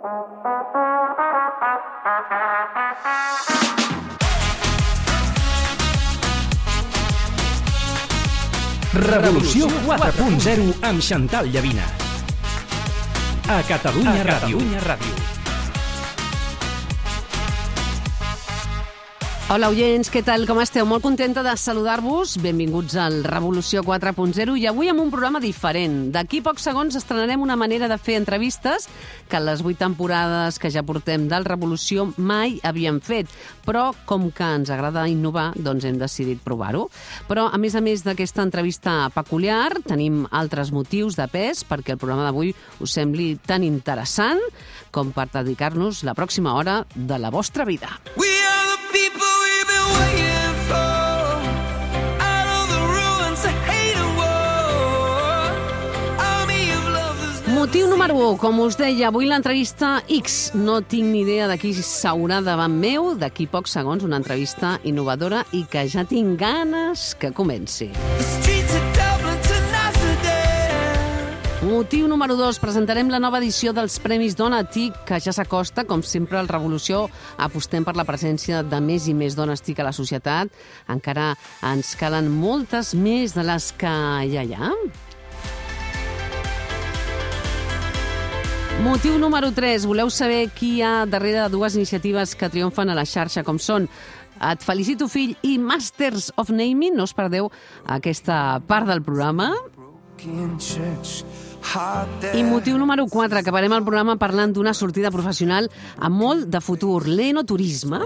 Revolució 4.0 amb Xantal Llavina. A Catalunya Ràdio. Hola, oients, què tal? Com esteu? Molt contenta de saludar-vos. Benvinguts al Revolució 4.0 i avui amb un programa diferent. D'aquí pocs segons estrenarem una manera de fer entrevistes que les 8 temporades que ja portem del Revolució mai havíem fet. Però, com que ens agrada innovar, doncs hem decidit provar-ho. Però, a més d'aquesta entrevista peculiar, tenim altres motius de pes perquè el programa d'avui us sembli tan interessant com per dedicar-nos la pròxima hora de la vostra vida. We are the people we've been waiting for. Out of the ruins of hate and war. Army of lovers. Motiu número 1, com us deia, avui l'entrevista X. No tinc ni idea de qui s'haurà davant meu. D'aquí pocs segons, una entrevista innovadora i que ja tinc ganes que comenci. Motiu número 2. Presentarem la nova edició dels Premis Dona TIC, que ja s'acosta. Com sempre, al Revolució apostem per la presència de més i més dones TIC a la societat. Encara ens calen moltes més de les que ja hi ha. Motiu número 3. Voleu saber qui hi ha darrere de dues iniciatives que triomfen a la xarxa, com són Et felicito, fill, i Masters of Naming? No us perdeu aquesta part del programa. I motiu número 4, acabarem el programa parlant d'una sortida professional amb molt de futur, l'enoturisme.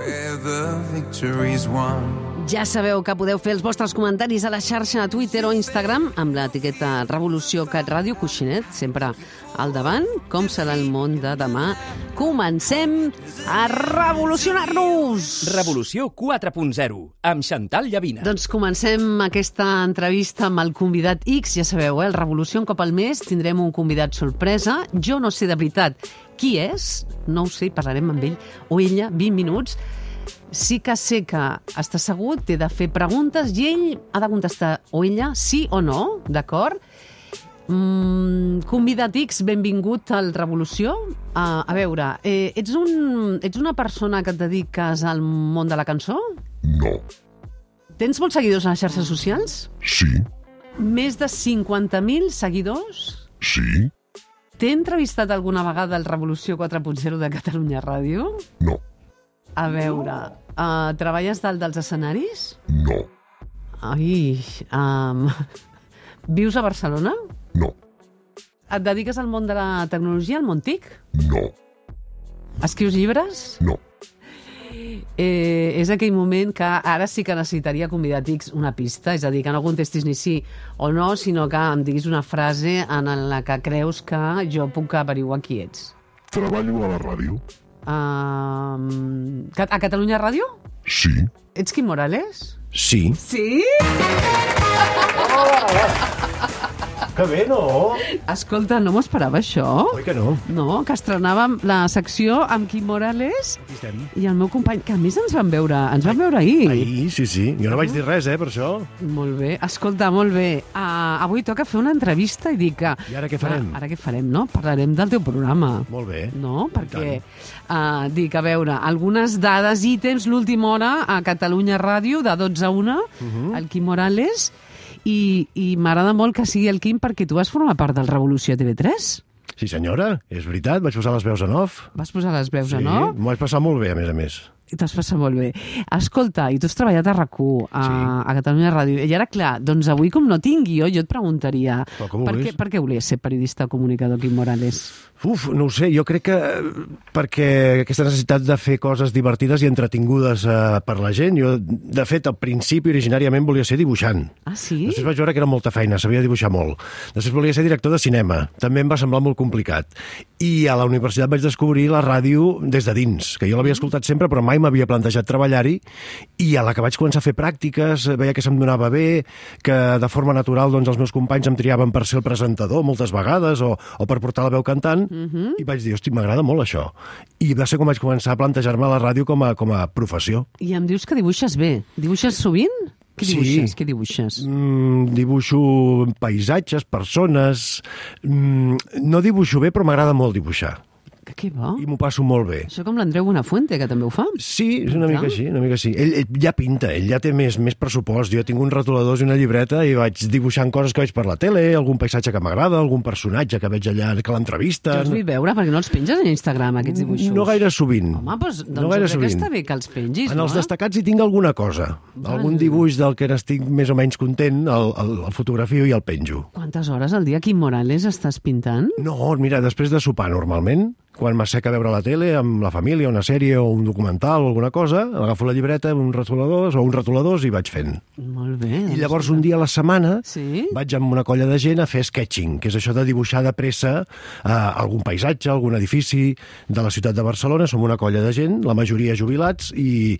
Ja sabeu que podeu fer els vostres comentaris a la xarxa a Twitter o Instagram amb l'etiqueta Revolució Cat Ràdio Coixinet, sempre al davant. Com serà el món de demà? Comencem a revolucionar-nos! Revolució 4.0 amb Xantal Llavina. Doncs comencem aquesta entrevista amb el convidat X. Ja sabeu, el Revolució un cop al mes tindrem un convidat sorpresa. Jo no sé de veritat qui és, no ho sé, parlarem amb ell o ella 20 minuts. Sí que sé que està assegut, té de fer preguntes i ell ha de contestar o ella sí o no, d'acord? Convidat X, benvingut al Revolució. A veure, ets una persona que et dediques al món de la cançó? No. Tens molts seguidors a les xarxes socials? Sí. Més de 50.000 seguidors? Sí. T'he entrevistat alguna vegada al Revolució 4.0 de Catalunya Ràdio? No. A veure, treballes dalt dels escenaris? No. Ai, vius a Barcelona? No. Et dediques al món de la tecnologia, al món TIC? No. Escrius llibres? No. És aquell moment que ara sí que necessitaria convidar X una pista, és a dir, que no contestis ni sí o no, sinó que em diguis una frase en la que creus que jo puc averiguar qui ets. Treballo a la ràdio. A Catalunya Ràdio? Sí. Ets Quim Morales? Sí. Sí? Que bé, no? Escolta, no m'ho esperava, això. Oi que no? No, que estrenàvem la secció amb Quim Morales i el meu company, que a més ens van veure ahir. Ahir, sí. Jo no vaig dir res, per això. Molt bé. Escolta, molt bé. Avui toca fer una entrevista i dic que... I ara què farem? Ara què farem, no? Parlarem del teu programa. Molt bé. No? Perquè, dic, a veure, algunes dades, ítems, l'última hora a Catalunya Ràdio, de 12 a 1, el Quim Morales... I m'agrada molt que sigui el Quim perquè tu vas formar part del Revolució TV3. Sí, senyora, és veritat, vaig posar les veus en off. Vas posar les veus en off? Sí, m'ho vaig passar molt bé, a més. I t'has passat molt bé. Escolta, i tu has treballat a RAC1, a Catalunya Ràdio, i ara, clar, doncs avui com no tinc guió, jo et preguntaria per què volies ser periodista comunicador, Quim Morales? No ho sé, jo crec que perquè aquesta necessitat de fer coses divertides i entretingudes per la gent. Jo, de fet, al principi, originàriament, volia ser dibuixant. Ah, sí? Després vaig veure que era molta feina, sabia dibuixar molt. Després volia ser director de cinema. També em va semblar molt complicat. I a la universitat vaig descobrir la ràdio des de dins, que jo l'havia escoltat sempre, però mai m'havia plantejat treballar-hi. I a la que vaig començar a fer pràctiques, veia que se'm donava bé, que de forma natural doncs, els meus companys em triaven per ser el presentador moltes vegades o per portar la veu cantant. I vaig dir, hosti, m'agrada molt això. I va ser com vaig començar a plantejar-me la ràdio com a professió. I em dius que dibuixes bé. Dibuixes sovint? Què dibuixes? Què dibuixes? Dibuixo paisatges, persones... No dibuixo bé, però m'agrada molt dibuixar. Que bo. I m'ho passo molt bé. Això com l'Andreu Buenafuente, que també ho fa. Sí, és una mica així, una mica així. Ell ja pinta, ell ja té més pressupost. Jo tinc uns retoladors i una llibreta i vaig dibuixant coses que veig per la tele, algun paisatge que m'agrada, algun personatge que veig allà que l'entrevista. Jo els vull veure, perquè no els penges a Instagram, aquests dibuixos. No gaire sovint. Home, doncs no gaire jo crec que està bé que els pengis, En els destacats hi tinc alguna cosa. Algun dibuix del que n'estic més o menys content, el fotografio i el penjo. Quantes hores al dia, Quim Morales, estàs pintant? No, mira, després de sopar normalment, quan m'asseca a veure la tele amb la família, una sèrie o un documental o alguna cosa, agafo la llibreta, uns retoladors i vaig fent. Molt bé. I llavors un dia a la setmana Sí? vaig amb una colla de gent a fer sketching, que és això de dibuixar de pressa algun paisatge, algun edifici de la ciutat de Barcelona. Som una colla de gent, la majoria jubilats i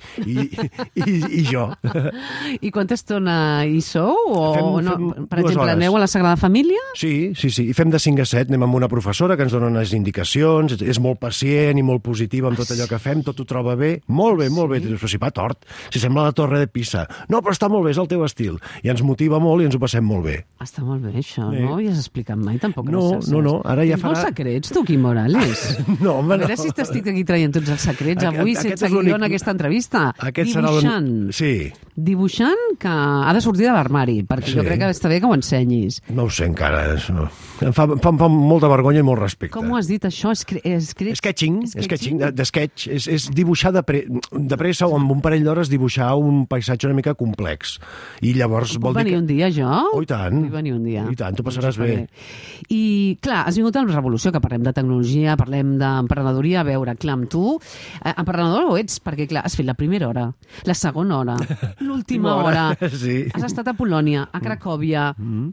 jo. I quanta estona hi sou? O no? Fem Per 2 exemple, hores. aneu a la Sagrada Família? Sí. I fem de 5 a 7, anem amb una professora que ens dona unes indicacions, és molt pacient i molt positiva amb tot allò que fem, tot ho troba bé, molt bé, però si va tort, si sembla la Torre de Pisa. No, però està molt bé, és el teu estil. I ens motiva molt i ens ho passem molt bé. Està molt bé, això, no ho havies explicat mai, tampoc. No, ara ja Tens molts secrets, tu, Quim Morales. No, home, A veure si t'estic aquí traient tots els secrets avui, sense guió en aquesta entrevista. Dibuixant. Sí. Dibuixant que ha de sortir de l'armari, perquè jo crec que està bé que ho ensenyis. No ho sé encara. No. Em fa molta vergonya i molt respecte. Com ho has dit, això? Sketching, de sketch. És dibuixar de pressa o amb un parell d'hores dibuixar un paisatge una mica complex. I llavors vol dir venir un dia, jo? Oh, i tant. Vull venir un dia. I tant, t'ho passaràs bé. I, clar, has vingut a la Revolució, que parlem de tecnologia, parlem d'emprenedoria. A veure, clar, amb tu, emprenedor ho ets, perquè, clar, has fet la primera hora, la segona hora, l'última hora. Sí. Has estat a Polònia, a Cracòvia,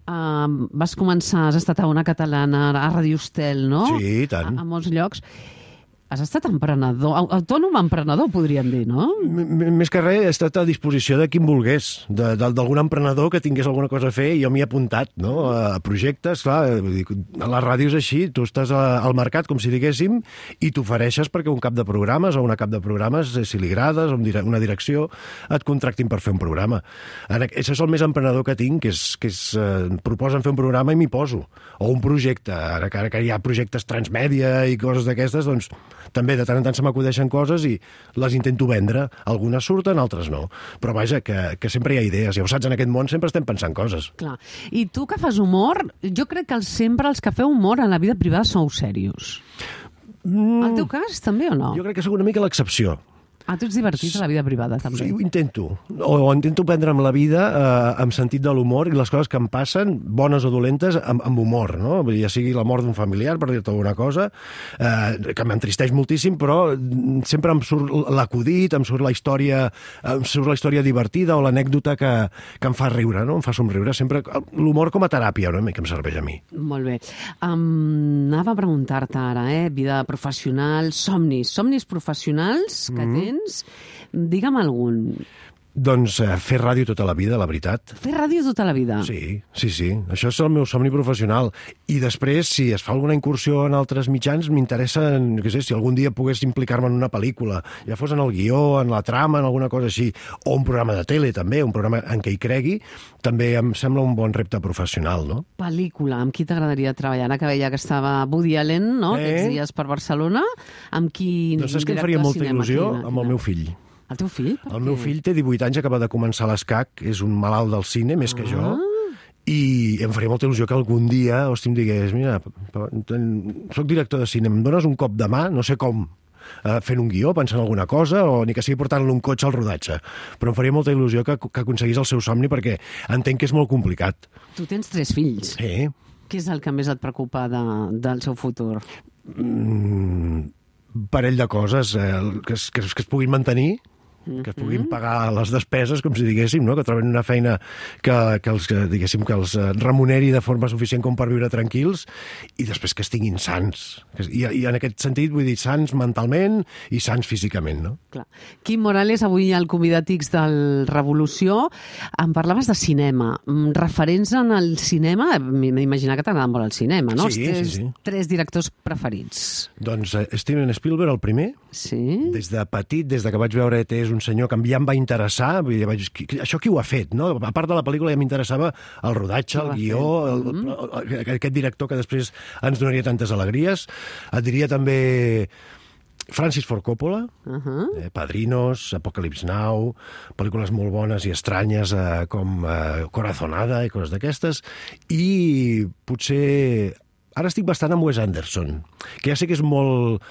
vas començar, has estat a una catalana, a Radio Estel, no? Sí, i tant. A molts llocs. Has estat emprenedor, autònom emprenedor, podríem dir, no? Més que res, he estat a disposició de qui em volgués, d'algun emprenedor que tingués alguna cosa a fer i jo m'hi he apuntat, no? A projectes, clar, a la ràdio és així, tu estàs al mercat, com si diguéssim, i t'ofereixes perquè un cap de programes o una cap de programes, si li agrades, o una direcció, et contractin per fer un programa. Això és el més emprenedor que tinc, que és proposen fer un programa i m'hi poso. O un projecte, ara que hi ha projectes transmèdia i coses d'aquestes, doncs també de tant en tant se m'acudeixen coses i les intento vendre. Algunes surten, altres no. Però vaja, que sempre hi ha idees. Ja ho saps, en aquest món sempre estem pensant coses. Clar. I tu que fas humor, jo crec que sempre els que feu humor en la vida privada sou serios. Al teu cas, també o no? Jo crec que sóc una mica l'excepció. Tu ets divertit a la vida privada, també. Sí, ho intento. O intento prendre amb la vida amb sentit de l'humor i les coses que em passen, bones o dolentes, amb humor, no? Ja sigui la mort d'un familiar, per dir-te alguna cosa, que m'entristeix moltíssim, però sempre em surt l'acudit, em surt la història divertida o l'anècdota que em fa riure, no? Em fa somriure. Sempre l'humor com a teràpia, una mica em serveix a mi. Molt bé. Anava a preguntar-te ara, vida professional, somnis professionals que tens. Digue'm algun. Doncs fer ràdio tota la vida, la veritat. Fer ràdio tota la vida? Sí. Això és el meu somni professional. I després, si es fa alguna incursió en altres mitjans, m'interessa, no sé, si algun dia pogués implicar-me en una pel·lícula, ja fos en el guió, en la trama, en alguna cosa així, o un programa de tele, també, un programa en què hi cregui, també em sembla un bon repte professional, no? Pel·lícula, amb qui t'agradaria treballar? Ara que veia que estava Woody Allen, no?, aquests dies per Barcelona, amb qui... Doncs saps que em faria molta il·lusió? Amb el meu fill. El teu fill? El meu fill té 18 anys, acaba de començar l'ESCAC, és un malalt del cine, més que jo, i em faria molta il·lusió que algun dia, em digués, mira, soc director de cine, em dones un cop de mà, no sé com, fent un guió, pensant en alguna cosa, o ni que sigui portant-lo un cotxe al rodatge. Però em faria molta il·lusió que aconseguís el seu somni, perquè entenc que és molt complicat. Tu tens 3 fills. Sí. Què és el que més et preocupa del seu futur? Parell de coses que es puguin mantenir, que es puguin pagar les despeses, com si diguéssim, no? Que trobin una feina que els remuneri de forma suficient com per viure tranquils, i després que estiguin sants. I en aquest sentit vull dir sants mentalment i sants físicament, no? Clar. Quim Morales, avui al Convidat X del Revolució, em parlaves de cinema. Referents en el cinema, m'imaginar que t'agrada molt el cinema, no? Sí. 3 directors preferits. Doncs Steven Spielberg, el primer. Sí. Des de petit, des de que vaig veure E.T. és és un senyor que ja em va interessar, vull dir, això qui ho ha fet, no? A part de la pel·lícula ja m'interessava el rodatge, el guió, aquest director que després ens donaria tantes alegries. Et diria també Francis Ford Coppola, Padrinos, Apocalypse Now, pel·lícules molt bones i estranyes com Corazonada i coses d'aquestes, i potser ara estic bastant amb Wes Anderson, que ja sé que és molt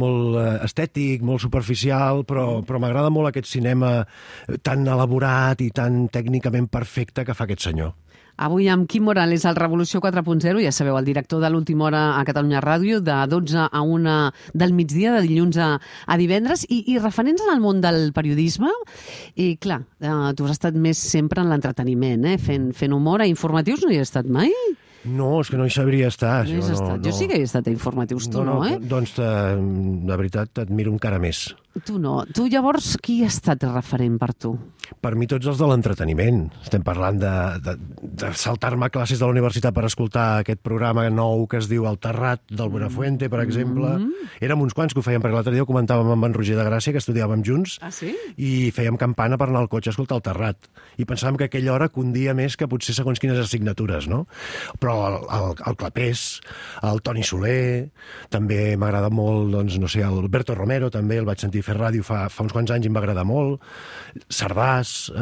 estètic, molt superficial, però m'agrada molt aquest cinema tan elaborat i tan tècnicament perfecte que fa aquest senyor. Avui amb Quim Morales al Revolució 4.0, ja sabeu, el director de l'Última Hora a Catalunya Ràdio, de 12 a 1 del migdia, de dilluns a divendres, i referents en el món del periodisme, i clar, tu has estat més sempre en l'entreteniment, fent humor a informatius, no hi has estat mai? No, és que no hi sabria estar. No hi has estat. Jo sí que he estat a informatius, tu no, eh? Doncs, de veritat, t'admiro encara més. Tu no. Tu, llavors, qui ha estat referent per tu? Per mi tots els de l'entreteniment. Estem parlant de saltar-me classes de la universitat per escoltar aquest programa nou que es diu El Terrat, del Buenafuente, per exemple. Érem uns quants que ho fèiem, perquè l'altre dia ho comentàvem amb en Roger de Gràcia, que estudiàvem junts, i fèiem campana per anar al cotxe a escoltar El Terrat. I pensàvem que aquella hora condia més que potser segons quines assignatures, no? Però el Clapés, el Toni Soler, també m'agrada molt, doncs, no sé, el Alberto Romero, també el vaig sentir fer ràdio fa uns quants anys i em va agradar molt, Sardàs,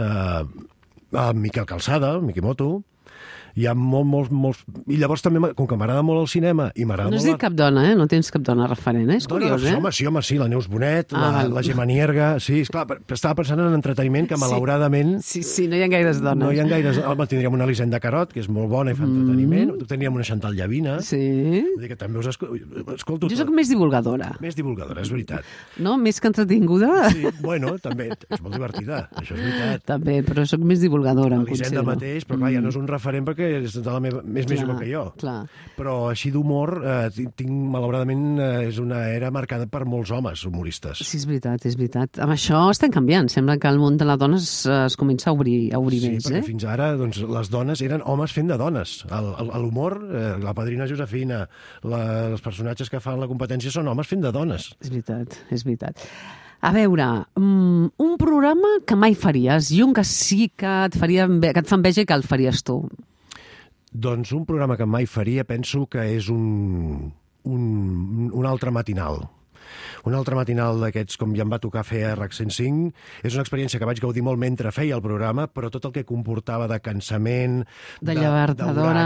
el Miquel Calçada, el Miquimoto. Hi ha molts... I llavors també, com que m'agrada molt el cinema i m'agrada molt... No has dit cap dona, no tens cap dona referent, És curiós, Home, sí, la Neus Bonet, la Gemma Nierga... Sí, esclar, estava pensant en entreteniment, que malauradament... Sí, no hi ha gaires dones. No hi ha gaires... Tindríem una Elisenda Carot, que és molt bona i fa entreteniment. Tindríem una Chantal Llavina. Sí. Vull dir que també us escolto... Jo soc més divulgadora. Més divulgadora, és veritat. No? Més que entretinguda? Sí, bueno, també. És molt divertida, això és veritat. També, però soc més divulgadora, em Elisenda mateix, però clar, ja no és un referent perquè és de la meva, més jove que jo. Clar. Però així d'humor, malauradament, és una era marcada per molts homes humoristes. Sí, és veritat. Amb això estem canviant. Sembla que el món de les dones es comença a obrir més. Sí, perquè fins ara doncs, les dones eren homes fent de dones. L'humor, la padrina Josefina, els personatges que fan la competència són homes fent de dones. És veritat. A veure, un programa que mai faries i un que sí que et fa enveja i que el faries tu. Doncs un programa que mai faria penso que és un altre matinal. Un altre matinal d'aquests, com ja em va tocar fer a RAC 105, és una experiència que vaig gaudir molt mentre feia el programa, però tot el que comportava de cansament, de llevar-te d'hora,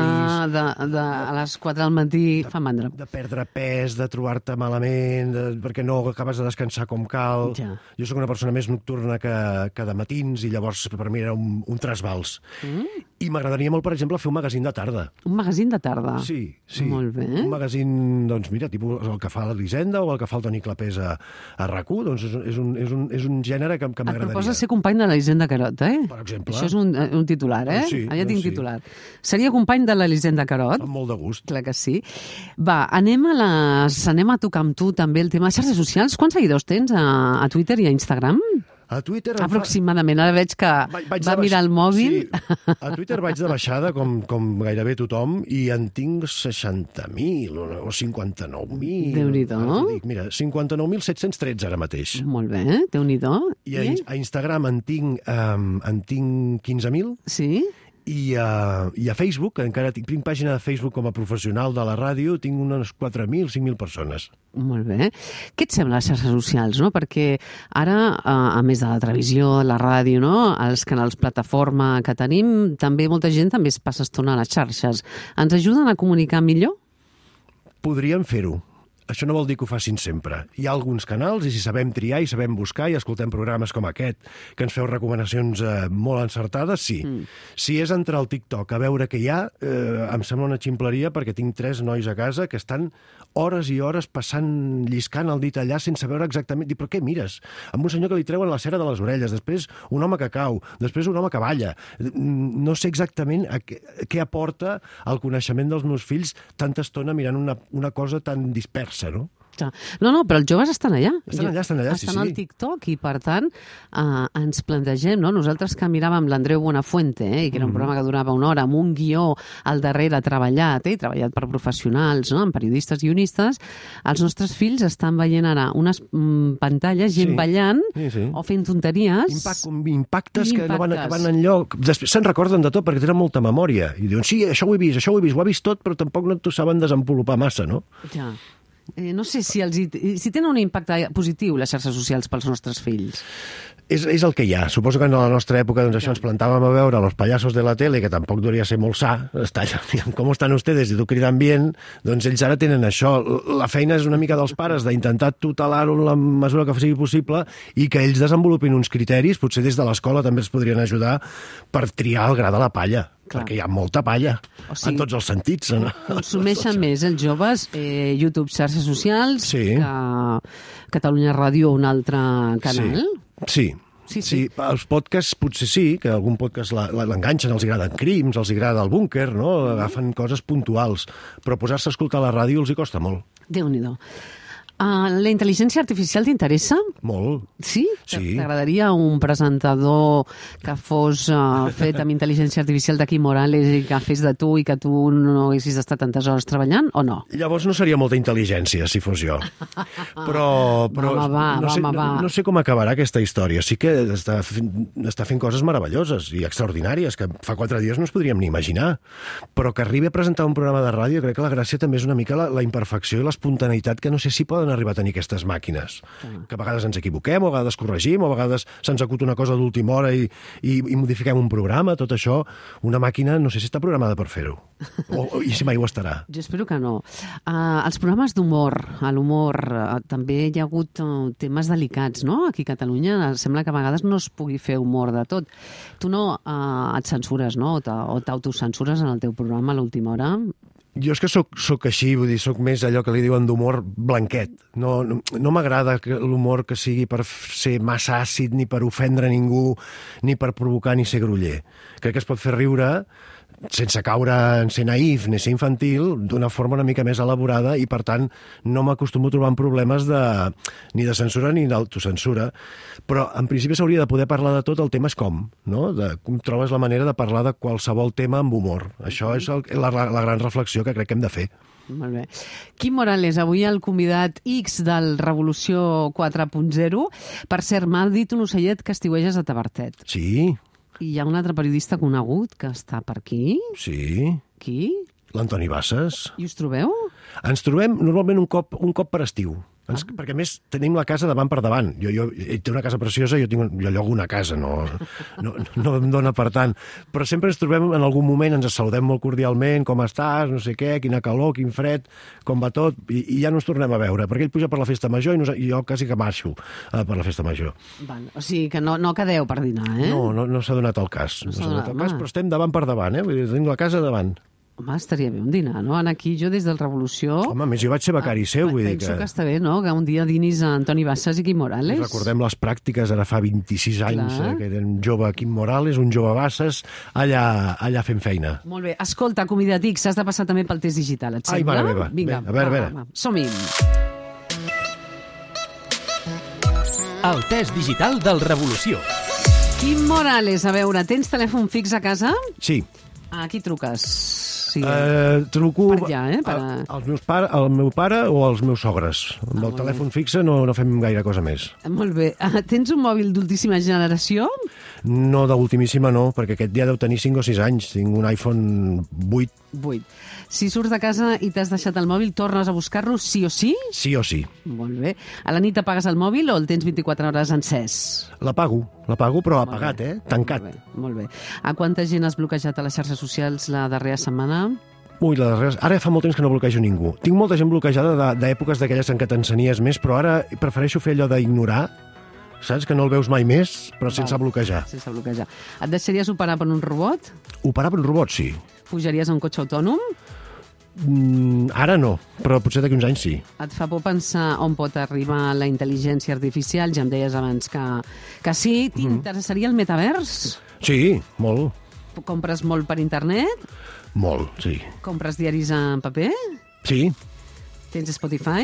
a les 4 del matí, fa mandra. De perdre pes, de trobar-te malament, perquè no acabes de descansar com cal. Ja. Jo sóc una persona més nocturna que de matins, i llavors per mi era un trasbals. I m'agradaria molt, per exemple, fer un magazín de tarda. Un magazín de tarda? Sí. Molt bé. Un magazín, doncs mira, tipus el que fa l'Elisenda o el que fa el Toni Clapés a RAC1, doncs és un gènere que m'agradaria. Et proposes ser company de l'Elisenda Carot, Per exemple. Això és un titular, Sí, ja tinc titular. Seria company de l'Elisenda Carot? Amb molt de gust. Clar que sí. Va, anem a tocar amb tu també el tema de xarxes socials. Quants seguidors tens a Twitter i a Instagram? A Twitter... Aproximadament. Ara veig que va mirar el mòbil. Sí, a Twitter vaig de baixada, com gairebé tothom, i en tinc 60.000 o 59.000. Déu-n'hi-do. Mira, 59.713 ara mateix. Molt bé, Déu-n'hi-do. I a Instagram en tinc 15.000. Sí. I a Facebook, encara tinc pàgina de Facebook com a professional de la ràdio, tinc unes 4.000, 5.000 persones. Molt bé. Què et sembla les xarxes socials, no? Perquè ara, a més de la televisió, la ràdio, no? Els canals plataforma que tenim, també molta gent també es passa estona a les xarxes. Ens ajuden a comunicar millor? Podríem fer-ho. Això no vol dir que ho facin sempre. Hi ha alguns canals, i si sabem triar i sabem buscar i escoltem programes com aquest, que ens feu recomanacions molt encertades, sí. Si és entrar al TikTok a veure què hi ha, em sembla una ximpleria, perquè tinc 3 nois a casa que estan hores i hores lliscant el dit allà sense veure exactament... Dic, però què mires? Amb un senyor que li treuen la cera de les orelles, després un home que cau, després un home que balla. No sé exactament què aporta al coneixement dels meus fills tanta estona mirant una cosa tan dispersa, no? No, però els joves estan allà. Estan allà, sí. Estan al TikTok i, per tant, ens plantegem, no? Nosaltres que miràvem l'Andreu Buenafuente, i que era un programa que durava una hora, amb un guió al darrere treballat per professionals, no? Amb periodistes i guionistes, els nostres fills estan veient ara unes pantalles, gent ballant o fent tonteries. Impactes que no van acabant enlloc. Després se'n recorden de tot perquè tenen molta memòria. I diuen, sí, això ho he vist, ho ha vist tot, però tampoc no t'ho saben desenvolupar massa, no? Ja. No sé si tenen un impacte positiu les xarxes socials pels nostres fills. És el que hi ha. Suposo que en la nostra època doncs, això ens plantàvem a veure los payasos de la tele, que tampoc devia ser molt sa. Com estan ustedes? I tu cridant bien, doncs ells ara tenen això. La feina és una mica dels pares d'intentar tutelar-ho en la mesura que sigui possible i que ells desenvolupin uns criteris, potser des de l'escola també es podrien ajudar per triar el gra de la palla. Clar. Perquè hi ha molta palla, en tots els sentits. Consumeixen més els joves YouTube, xarxes socials, que Catalunya Ràdio, un altre canal? Sí. Els podcasts potser sí, que algun podcast l'enganxen, els agraden crims, els agrada el búnquer, no? Agafen coses puntuals, però posar-se a escoltar la ràdio els hi costa molt. Déu-n'hi-do. La intel·ligència artificial t'interessa? Molt. Sí? T'agradaria un presentador que fos fet amb intel·ligència artificial d'aquí Morales i que fes de tu i que tu no haguessis d'estar tantes hores treballant, o no? Llavors no seria molta intel·ligència, si fos jo. Però no sé com acabarà aquesta història. Sí que està fent coses meravelloses i extraordinàries, que fa 4 dies no es podríem ni imaginar. Però que arribi a presentar un programa de ràdio, crec que la gràcia també és una mica la imperfecció i l'espontaneïtat que no sé si poden arribar a tenir aquestes màquines. Que a vegades ens equivoquem, o a vegades corregim, o a vegades se'ns acut una cosa d'última hora i modifiquem un programa, tot això. Una màquina no sé si està programada per fer-ho. I si mai ho estarà. Jo espero que no. Els programes d'humor, a l'humor, també hi ha hagut temes delicats, no? Aquí a Catalunya sembla que a vegades no es pugui fer humor de tot. Tu no et censures, no? O t'autocensures en el teu programa a l'última hora? Jo és que soc així, vull dir, soc més allò que li diuen d'humor blanquet. No m'agrada l'humor que sigui per ser massa àcid, ni per ofendre ningú, ni per provocar ni ser groller. Crec que es pot fer riure sense caure en ser naïf ni ser infantil, d'una forma una mica més elaborada, i per tant no m'acostumo a trobar en problemes ni de censura ni d'autocensura. Però en principi s'hauria de poder parlar de tot, el tema és com, no? Com trobes la manera de parlar de qualsevol tema amb humor. Això és la gran reflexió que crec que hem de fer. Molt bé. Quim Morales, avui el convidat X del Revolució 4.0. Per cert, m'ha dit un ocellet que estiueges a Tavertet. Sí. I hi ha un altre periodista conegut que està per aquí? Sí. Qui? L'Antoni Bassas. I us trobeu? Ens trobem normalment un cop per estiu. Perquè, a més, tenim la casa davant per davant. Ell té una casa preciosa, jo llogo una casa, no em dóna per tant. Però sempre ens trobem en algun moment, ens saludem molt cordialment, com estàs, no sé què, quina calor, quin fred, com va tot, i ja no ens tornem a veure, perquè ell puja per la festa major i jo quasi que marxo per la festa major. O sigui que no quedeu per dinar, eh? No s'ha donat el cas. No s'ha donat el cas, però estem davant per davant, eh? Vull dir, tenim la casa davant. Home, estaria bé un dinar, no? Anar aquí jo des del Revolució... Home, a més, jo vaig ser becari seu, vull dir que... Penso que està bé, no?, que un dia dinis a Antoni Bassas i Quim Morales. Recordem les pràctiques, ara fa 26 anys, que era un jove Quim Morales, un jove Bassas, allà fent feina. Molt bé. Escolta, convidat X, has de passar també pel test digital, et sembla? Ai, mare meva. Vinga, a veure. Som-hi. El test digital del Revolució. Quim Morales, a veure, tens telèfon fix a casa? Sí. A qui truques? Truco per allà, al meu pare o als meus sogres. Amb el telèfon fixe no fem gaire cosa més. Molt bé. Tens un mòbil d'ultíssima generació? No, d'ultimíssima no, perquè aquest dia deu tenir 5 o 6 anys. Tinc un iPhone 8. Si surts de casa i t'has deixat el mòbil, tornes a buscar-lo sí o sí? Sí o sí. Molt bé. A la nit apagues el mòbil o el tens 24 hores encès? L'apago, però apagat, tancat. Molt bé. A quanta gent has bloquejat a les xarxes socials la darrera setmana? Ui, ara fa molt temps que no bloquejo ningú. Tinc molta gent bloquejada d'èpoques d'aquelles en què t'encenies més, però ara prefereixo fer allò d'ignorar, saps? Que no el veus mai més, però sense bloquejar. Sense bloquejar. Et deixaries operar per un robot? Operar per un robot, sí. Pujaries a un cotxe autònom? Ara no, però potser d'aquí uns anys sí. Et fa por pensar on pot arribar la intel·ligència artificial? Ja em deies abans que sí. T'interessaria el metavers? Sí, molt. Compres molt per internet? Molt, sí. Compres diaris en paper? Sí. Tens Spotify?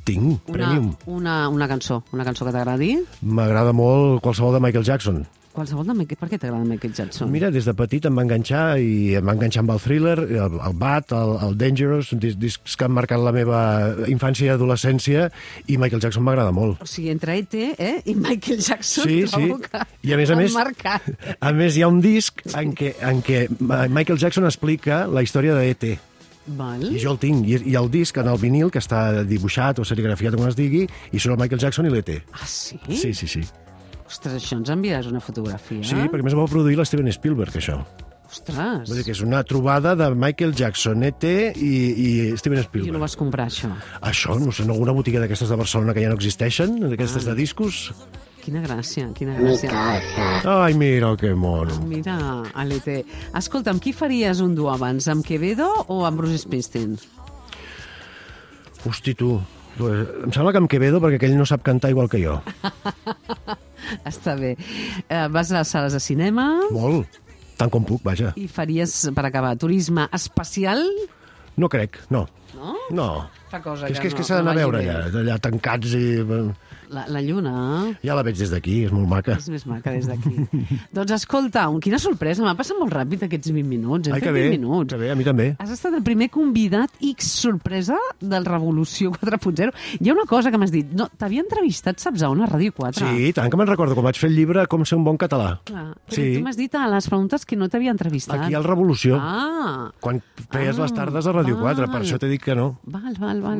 Tinc, Premium. Una cançó que t'agradi? M'agrada molt qualsevol de Michael Jackson. Qualsevol de Michael... Per què t'agrada Michael Jackson? Mira, des de petit em va enganxar i em va enganxar amb el Thriller, el Bad, el Dangerous, discs que han marcat la meva infància i adolescència, i Michael Jackson m'agrada molt. O sigui, entre E.T. i Michael Jackson trobo que I a més, marcat. A més, hi ha un disc en què Michael Jackson explica la història de E.T. Val. I jo el tinc, i el disc en el vinil, que està dibuixat o serigrafiat, com es digui, i surt el Michael Jackson i l'E.T. Ah, sí? Sí. Ostres, això ens enviaràs una fotografia? Sí, perquè més ho va produir la Steven Spielberg, això. Ostres. Vull dir que és una trobada de Michael Jackson, E.T. i Steven Spielberg. I no vas comprar, això? Això, no sé, en alguna botiga d'aquestes de Barcelona que ja no existeixen, d'aquestes de discos. Quina gràcia, quina gràcia. Ai, mira, que mono. Mira, l'E.T. Escolta, amb qui faries un duo abans? Amb Quevedo o amb Bruce Springsteen? Hosti, tu. Em sembla que amb Quevedo, perquè aquell no sap cantar igual que jo. Està bé. Vas a les sales de cinema? Molt. Tant com puc, vaja. I faries, per acabar, turisme espacial? No crec, no. No? No. Fa cosa És que no, s'ha d'anar a no veure vagi bé. allà tancats i... La lluna... Ja la veig des d'aquí, és molt maca. És més maca des d'aquí. Doncs escolta, quina sorpresa, m'ha passat molt ràpid aquests 20 minuts. Hem fet 20 minuts. Que bé, a mi també. Has estat el primer convidat X sorpresa del Revolució 4.0. Hi ha una cosa que m'has dit. No, t'havia entrevistat, saps, a una Ràdio 4. Sí, tant que me'n recordo, quan vaig fer el llibre Com ser un bon català. Clar, però tu m'has dit a les preguntes que no t'havia entrevistat. Aquí al Revolució. Ah. Quan feies les tardes a Ràdio 4, per això t'he dit que no. Val.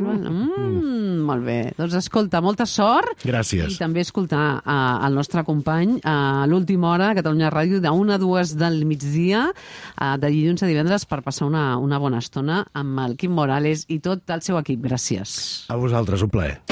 Molt bé. Doncs escolta, molta sort. Gràcies. I també escoltar el nostre company a l'última hora a Catalunya Ràdio d'1 a 2 del migdia de dilluns a divendres per passar una bona estona amb el Quim Morales i tot el seu equip. Gràcies. A vosaltres, un plaer.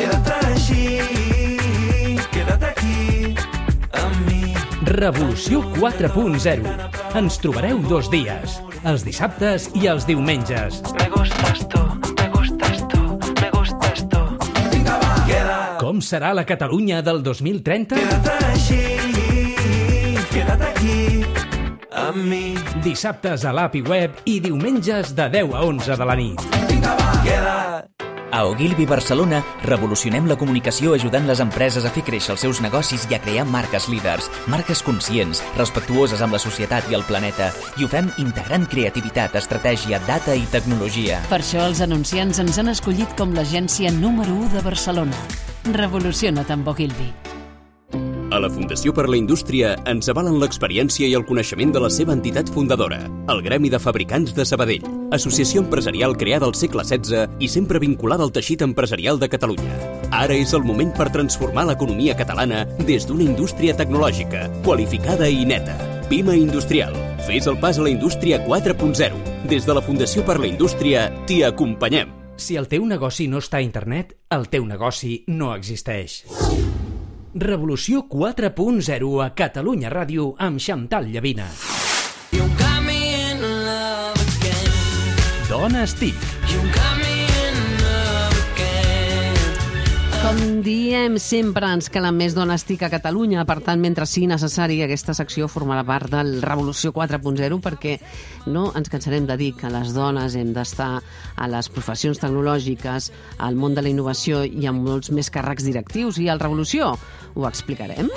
Quédate aquí amb mi. Revolució 4.0. Ens trobareu 2 dies, els dissabtes i els diumenges. Me gustas tú, me gustas tú, me gustas tú. Vinga, va. Com serà la Catalunya del 2030? Quédate així, quédate aquí amb mi. Dissabtes a l'API Web i diumenges de 10 a 11 de la nit. Vinga, va. Queda't. A Ogilvy Barcelona revolucionem la comunicació ajudant les empreses a fer créixer els seus negocis i a crear marques líders, marques conscients, respectuoses amb la societat i el planeta, i ho fem integrant creativitat, estratègia, data i tecnologia. Per això els anunciants ens han escollit com l'agència número 1 de Barcelona. Revoluciona't amb Ogilvy. A la Fundació per la Indústria ens avalen l'experiència i el coneixement de la seva entitat fundadora, el Gremi de Fabricants de Sabadell, associació empresarial creada al segle XVI i sempre vinculada al teixit empresarial de Catalunya. Ara és el moment per transformar l'economia catalana des d'una indústria tecnològica, qualificada i neta. Pima Industrial. Fes el pas a la indústria 4.0. Des de la Fundació per la Indústria t'hi acompanyem. Si el teu negoci no està a internet, el teu negoci no existeix. Revolució 4.0 a Catalunya Ràdio amb Xantal Llavina. You got me in love again. Dona Estic. You got me in love again. Com diem sempre, ens calen més dones TIC a Catalunya, per tant, mentre sigui necessari, aquesta secció formarà part del Revolució 4.0, perquè no ens cansarem de dir que les dones hem d'estar a les professions tecnològiques, al món de la innovació i amb molts més càrrecs directius, i al Revolució ho explicarem.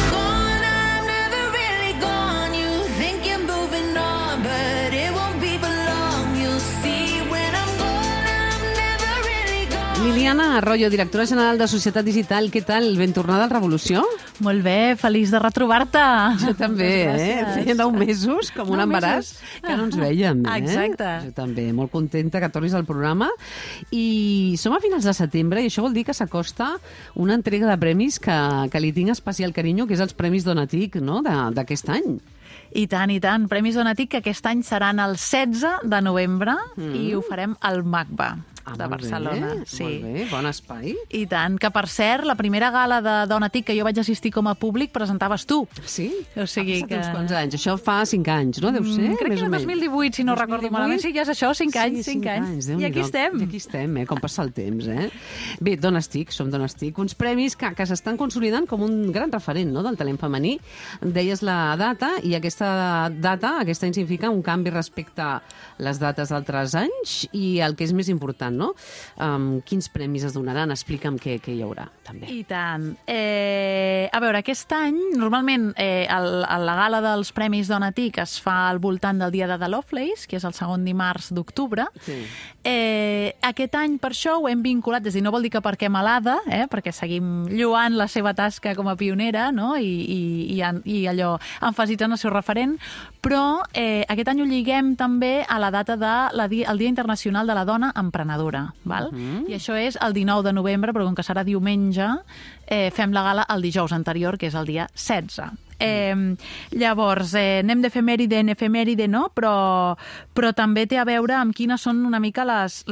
Liliana Arroyo, directora general de Societat Digital, què tal? Ben tornada al Revolució? Molt bé, feliç de retrobar-te. Jo també, Feia 9 mesos, com un embaràs, que no ens vèiem. Exacte. Jo també, molt contenta que tornis al programa. I som a finals de setembre i això vol dir que s'acosta una entrega de premis que li tinc especial carinyo, que és els Premis Donatic, no?, d'aquest any. I tant. Premis Donatic, que aquest any seran el 16 de novembre i ho farem al MACBA. De Barcelona. Sí. Molt bé, bon espai. I tant, que per cert, la primera gala de Donatic que jo vaig assistir com a públic presentaves tu. Sí? O sigui ha passat uns quants anys. Això fa 5 anys, no? Deu ser, crec que era 2018, si no recordo malament. Sí, ja és això, 5 anys. I aquí estem. I aquí estem, com passa el temps, Bé, Dones TIC, som Dones TIC. Uns premis que s'estan consolidant com un gran referent, no?, del talent femení. Deies la data, i aquesta data, aquest any significa un canvi respecte a les dates d'altres anys, i el que és més important, no? Quins premis es donaran? Explica'm què hi haurà, també. I tant. A veure, aquest any, normalment, la gala dels Premis Dona TIC es fa al voltant del dia de The Lovelace, que és el segon dimarts d'octubre. Sí. Aquest any, per això, ho hem vinculat, és a dir, no vol dir que perquè Malada, perquè seguim lloant la seva tasca com a pionera, no? I allò, emfasitzant el seu referent, però aquest any ho lliguem també a la data del Dia Internacional de la Dona Emprenedora, val? I això és el 19 de novembre, però com que serà diumenge, fem la gala el dijous anterior, que és el dia 16. Llavors, anem d'efemèride en efemèride, no? Però també té a veure amb quines són una mica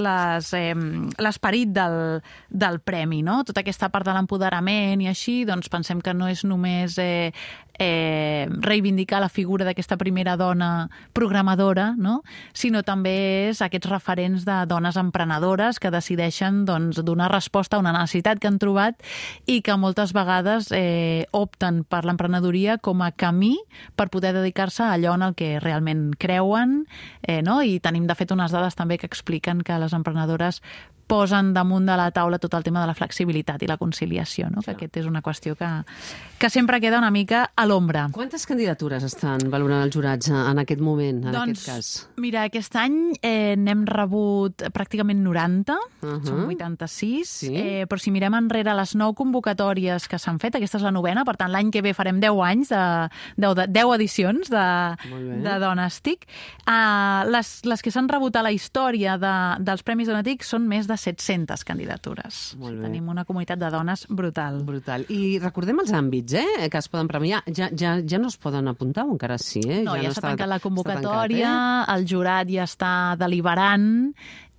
l'esperit del premi, no? Tota aquesta part de l'empoderament i així, doncs pensem que no és només reivindicar la figura d'aquesta primera dona programadora, no? Sinó també és aquests referents de dones emprenedores que decideixen donar resposta a una necessitat que han trobat i que moltes vegades opten per l'emprenedoria com a camí per poder dedicar-se a allò en el que realment creuen, no? I tenim, de fet, unes dades també que expliquen que les emprenedores posen damunt de la taula tot el tema de la flexibilitat i la conciliació, no? Que aquest és una qüestió que sempre queda una mica a l'ombra. Quantes candidatures estan valorant els jurats en aquest moment, en aquest cas? Mira, aquest any n'hem rebut pràcticament 90, són 86, però si mirem enrere les 9 convocatòries que s'han fet, aquesta és la 9ª, per tant l'any que ve farem 10 anys, 10 edicions de Dones TIC. Les que s'han rebut a la història dels Premis Dona TIC són més de 700 candidatures. Tenim una comunitat de dones brutal. I recordem els àmbits que es poden premiar. Ja no es poden apuntar o encara sí? No, ja s'ha tancat la convocatòria, el jurat ja està deliberant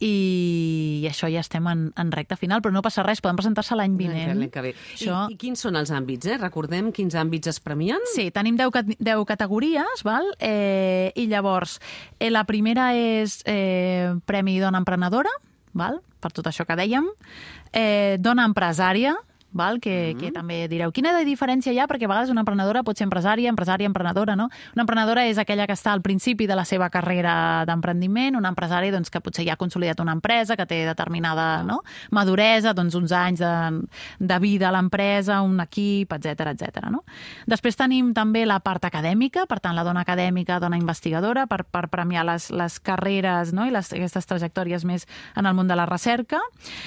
i això ja estem en recta final, però no passa res, poden presentar-se l'any vinent. I quins són els àmbits? Recordem quins àmbits es premien? Sí, tenim 10 categories, val? I llavors, la primera és Premi Dona Emprenedora, val? Per tot això que dèiem. Dona empresària, val? Que també direu, quina diferència hi ha? Perquè a vegades una emprenedora pot ser empresària, emprenedora, no? Una emprenedora és aquella que està al principi de la seva carrera d'emprendiment, una empresària doncs, que potser ja ha consolidat una empresa, que té determinada maduresa, doncs, uns anys de vida a l'empresa, un equip, etc. No? Després tenim també la part acadèmica, per tant, la dona acadèmica, dona investigadora, per premiar les carreres, no? I aquestes trajectòries més en el món de la recerca.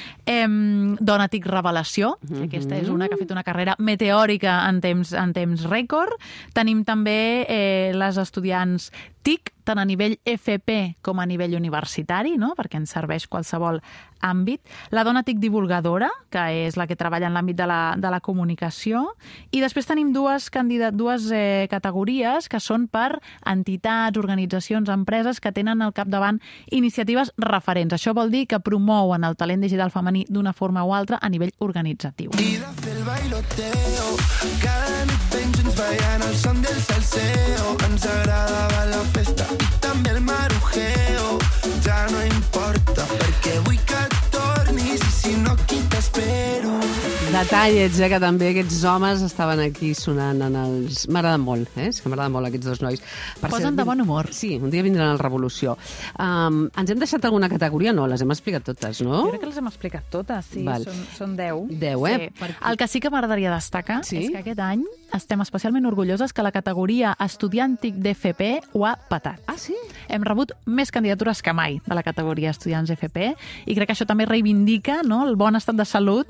Dona TIC Revelació, aquesta és una que ha fet una carrera meteòrica en temps rècord. Tenim també les estudiants TIC, tant a nivell FP com a nivell universitari, no? Perquè ens serveix qualsevol àmbit. La dona TIC divulgadora, que és la que treballa en l'àmbit de la comunicació. I després tenim dues categories que són per entitats, organitzacions, empreses que tenen al capdavant iniciatives referents. Això vol dir que promouen el talent digital femení d'una forma o altra a nivell organitzatiu. I de fer el bailoteo, cada nit ben junts ballant el son del salseo. Ens agradava la festa i també el marujeo. Ja no importa perquè vull que tornis i si no aquí t'espero. Detallets, que també aquests homes estaven aquí sonant en els... M'agraden molt, és que m'agraden molt aquests dos nois. Posen de bon humor. Sí, un dia vindran al Revolució. Ens hem deixat alguna categoria? No, les hem explicat totes, no? Jo crec que les hem explicat totes, sí. Són 10. 10, Sí. El que sí que m'agradaria destacar és que aquest any estem especialment orgulloses que la categoria Estudiant TIC d'FP ho ha patat. Ah, sí? Hem rebut més candidatures que mai de la categoria Estudiants FP i crec que això també reivindica, no?, el bon estat de salut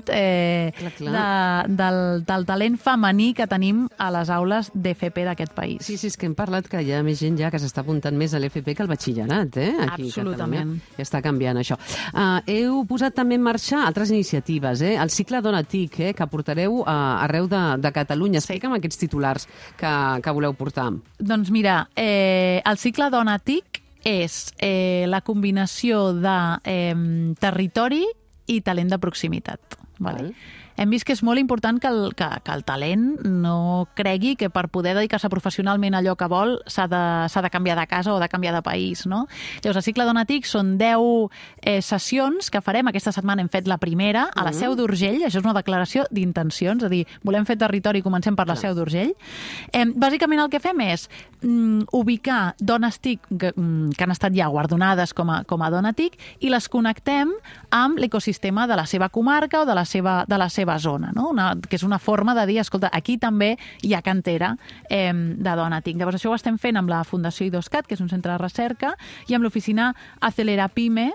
del talent femení que tenim a les aules d'FP d'aquest país. Sí, és que hem parlat que hi ha més gent ja que s'està apuntant més a l'FP que al batxillerat, aquí Absolutament. A Catalunya. Està canviant això. Heu posat també en marxa altres iniciatives, el cicle Dona TIC, que portareu arreu de Catalunya. Explica'm aquests titulars que voleu portar. Doncs mira, el cicle Dona TIC és la combinació de territori i talent de proximitat. Vale? hem vist que és molt important que el talent no cregui que per poder dedicar-se professionalment a allò que vol s'ha de canviar de casa o de canviar de país, no? Llavors, el cicle Dona TIC són 10 sessions que farem. Aquesta setmana hem fet la primera a la Seu d'Urgell. Això és una declaració d'intencions, és a dir, volem fer territori i comencem per la Seu d'Urgell. Bàsicament el que fem és ubicar dones TIC que han estat ja guardonades com a Dona TIC i les connectem amb l'ecosistema de la seva comarca o de la seva zona, no? Que és una forma de dir, escolta, aquí també hi ha cantera de Dona TIC. Llavors, això ho estem fent amb la Fundació IDOSCAT, que és un centre de recerca, i amb l'oficina Acelera Pyme,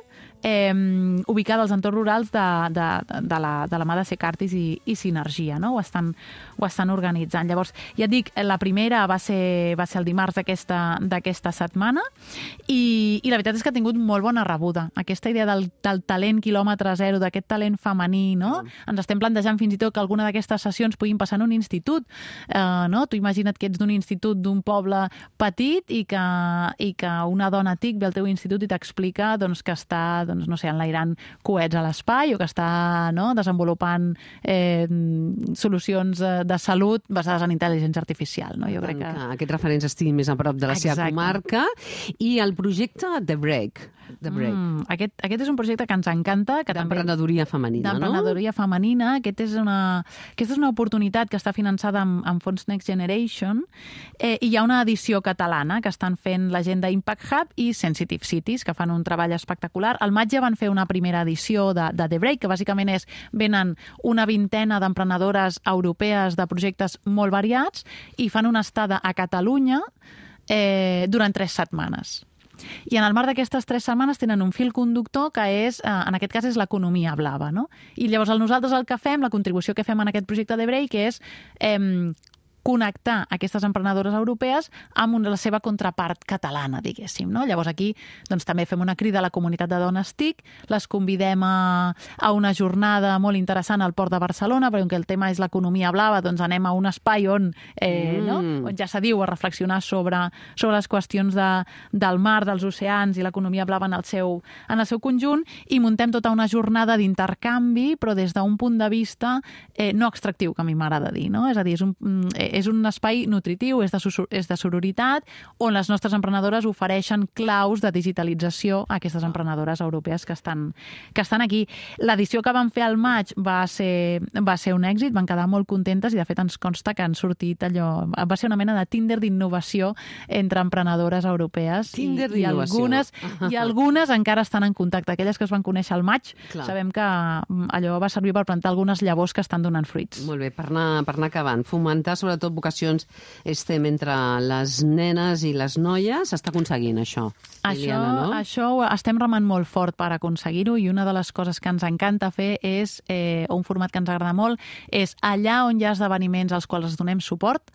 ubicada als entorns rurals de la mà de Secartis i Sinergia, no? Ho estan organitzant. Llavors, ja et dic, la primera va ser el dimarts d'aquesta setmana i la veritat és que ha tingut molt bona rebuda. Aquesta idea del talent quilòmetre zero, d'aquest talent femení, no? Ens estem plantejant fins i tot que alguna d'aquestes sessions puguin passar en un institut, no? Tu imagina't que ets d'un institut d'un poble petit i que una dona TIC ve al teu institut i t'explica que està enlairant coets a l'espai o que està desenvolupant solucions de salut basades en intel·ligència artificial. No? Jo crec que aquests referents estiguin més a prop de la seva comarca. I el projecte The Break. Aquest és un projecte que ens encanta. D'emprenedoria femenina, no? D'emprenedoria femenina. Aquesta és una oportunitat que està finançada amb fons Next Generation i hi ha una edició catalana que estan fent l'agenda Impact Hub i Sensitive Cities, que fan un treball espectacular. Al maig ja van fer una primera edició de The Break, que bàsicament venen una vintena d'emprenedores europees de projectes molt variats i fan una estada a Catalunya durant 3 setmanes. I en el marc d'aquestes 3 setmanes tenen un fil conductor que en aquest cas és l'economia blava, no? I llavors nosaltres el que fem, la contribució que fem en aquest projecte de Break és connectar aquestes emprenedores europees amb la seva contrapart catalana, diguéssim. No? Llavors aquí també fem una crida a la comunitat de dones TIC, les convidem a una jornada molt interessant al Port de Barcelona, perquè el tema és l'economia blava, anem a un espai on ja se diu a reflexionar sobre les qüestions del mar, dels oceans i l'economia blava en el seu conjunt, i muntem tota una jornada d'intercanvi, però des d'un punt de vista no extractiu, que a mi m'agrada dir. No? És a dir, és un espai nutritiu, és de sororitat, on les nostres emprenedores ofereixen claus de digitalització a aquestes emprenedores europees que estan aquí. L'edició que van fer al maig va ser un èxit, van quedar molt contentes i de fet ens consta que han sortit allò... Va ser una mena de Tinder d'innovació entre emprenedores europees. Tinder d'innovació. I algunes encara estan en contacte. Aquelles que es van conèixer al maig, sabem que allò va servir per plantar algunes llavors que estan donant fruits. Molt bé, per anar acabant. Fomentar sobretot vocacions entre les nenes i les noies. S'està aconseguint això, Liliana, no? Això estem remant molt fort per aconseguir-ho, i una de les coses que ens encanta fer és, un format que ens agrada molt, és allà on hi ha esdeveniments als quals es donem suport,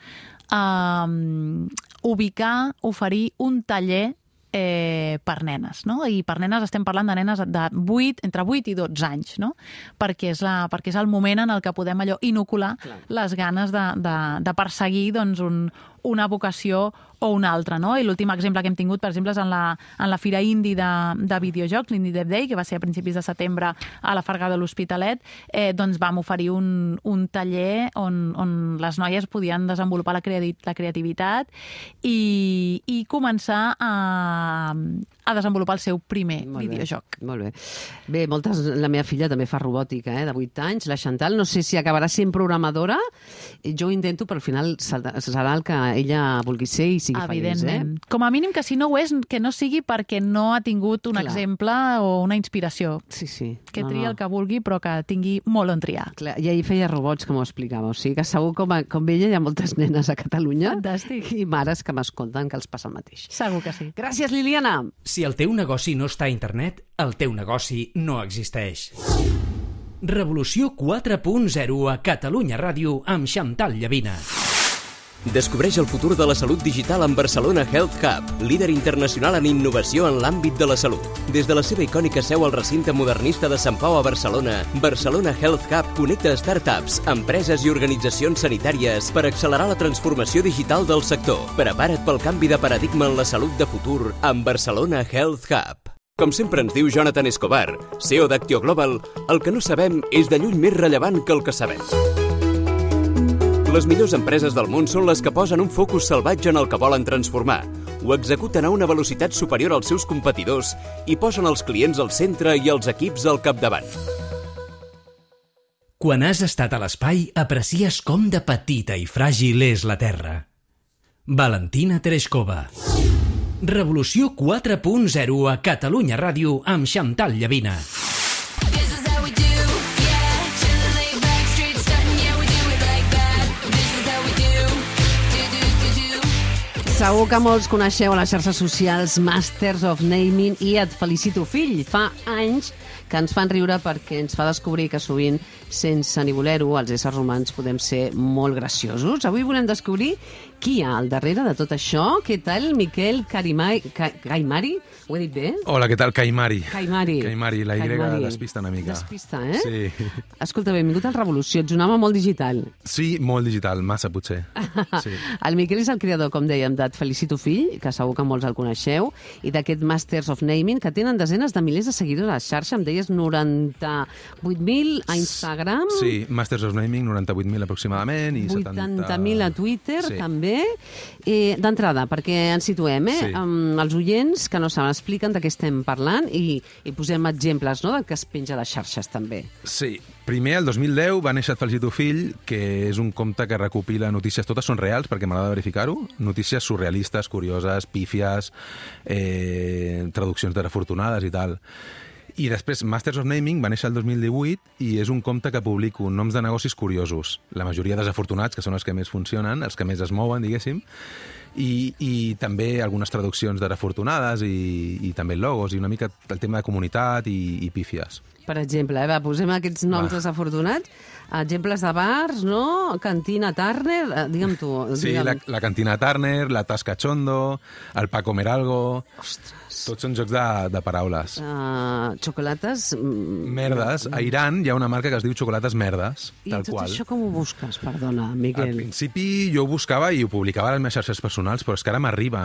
oferir un taller per nenes, no? I per nenes estem parlant de nenes entre 8 i 12 anys, no? Perquè és el moment en el que podem inocular les ganes de perseguir una vocació o una altra, no? I l'últim exemple que hem tingut, per exemple, és en la Fira Indie de videojocs, l'Indie Dev Day, que va ser a principis de setembre a la Farga de l'Hospitalet. Vam oferir un taller on les noies podien desenvolupar la creativitat i començar a desenvolupar el seu primer videojoc. Molt bé. Bé, la meva filla també fa robòtica, de 8 anys, la Chantal. No sé si acabarà sent programadora. Jo intento, però al final serà el que ella vulgui ser i sigui feliç. Com a mínim que si no ho és, que no sigui perquè no ha tingut un exemple o una inspiració. Sí. Que triï el que vulgui, però que tingui molt on triar. I ahir feia robots, com ho explicava. O sigui que segur com ella hi ha moltes nenes a Catalunya. Fantàstic. I mares que m'escolten que els passa el mateix. Segur que sí. Gràcies, Liliana. Si el teu negoci no està a internet, el teu negoci no existeix. Revolució 4.0 a Catalunya Ràdio amb Chantal Llavina. Descobreix el futur de la salut digital amb Barcelona Health Hub, líder internacional en innovació en l'àmbit de la salut. Des de la seva icònica seu al recinte modernista de Sant Pau a Barcelona, Barcelona Health Hub connecta startups, empreses i organitzacions sanitàries per accelerar la transformació digital del sector. Prepara't pel canvi de paradigma en la salut de futur amb Barcelona Health Hub. Com sempre ens diu Jonathan Escobar, CEO d'Actio Global, el que no sabem és de lluny més rellevant que el que sabem. Les millors empreses del món són les que posen un focus salvatge en el que volen transformar, ho executen a una velocitat superior als seus competidors i posen els clients al centre i els equips al capdavant. Quan has estat a l'espai, aprecies com de petita i fràgil és la Terra. Valentina Tereshkova. Revolució 4.0 a Catalunya Ràdio amb Chantal Llavina. Segur que molts coneixeu a les xarxes socials Masters of Naming i Et felicito, fill. Fa anys que ens fan riure perquè ens fa descobrir que sovint, sense ni voler-ho, els éssers humans podem ser molt graciosos. Avui volem descobrir qui hi ha al darrere de tot això. Què tal, Miquel Caimari? Ho he dit bé? Hola, què tal, Caimari? Caimari, la Y despista una mica. Despista, eh? Sí. Escolta, benvingut al Revolució. Ets un home molt digital. Sí, molt digital, massa potser. Sí. El Miquel és el creador, com dèiem, d'Et felicito, fill, que segur que molts el coneixeu, i d'aquest Masters of Naming, que tenen desenes de milers de seguidors a la xarxa. Em deies 98.000 a Instagram. Sí, Masters of Naming, 98.000 aproximadament. I 80.000 a Twitter, sí. També. D'entrada, perquè ens situem, Sí. Els oients que no saben, expliquen de què estem parlant i posem exemples, no?, del que es penja a les xarxes, també. Sí. Primer, el 2010, va néixer Et felicito, fill, que és un compte que recopila notícies, totes són reals, perquè m'agrada verificar-ho, notícies surrealistes, curioses, pífies, traduccions desafortunades i tal. I després, Masters of Naming va néixer el 2018 i és un compte que publico noms de negocis curiosos, la majoria desafortunats, que són els que més funcionen, els que més es mouen, diguéssim, i també algunes traduccions desafortunades i també logos i una mica el tema de comunitat i pífies. Per exemple, posem aquests noms desafortunats, exemples de bars, no? Cantina Turner, digue'm tu. Sí, la Cantina Turner, la Tasca Chondo, el Pa Comer Algo... Ostres! Tots són jocs de paraules. Xocolates... Merdes. A Iran hi ha una marca que es diu Xocolates Merdes, tal tot qual. Això com ho busques, perdona, Miquel? Al principi jo ho buscava i ho publicava a les meves xarxes personals, però és que ara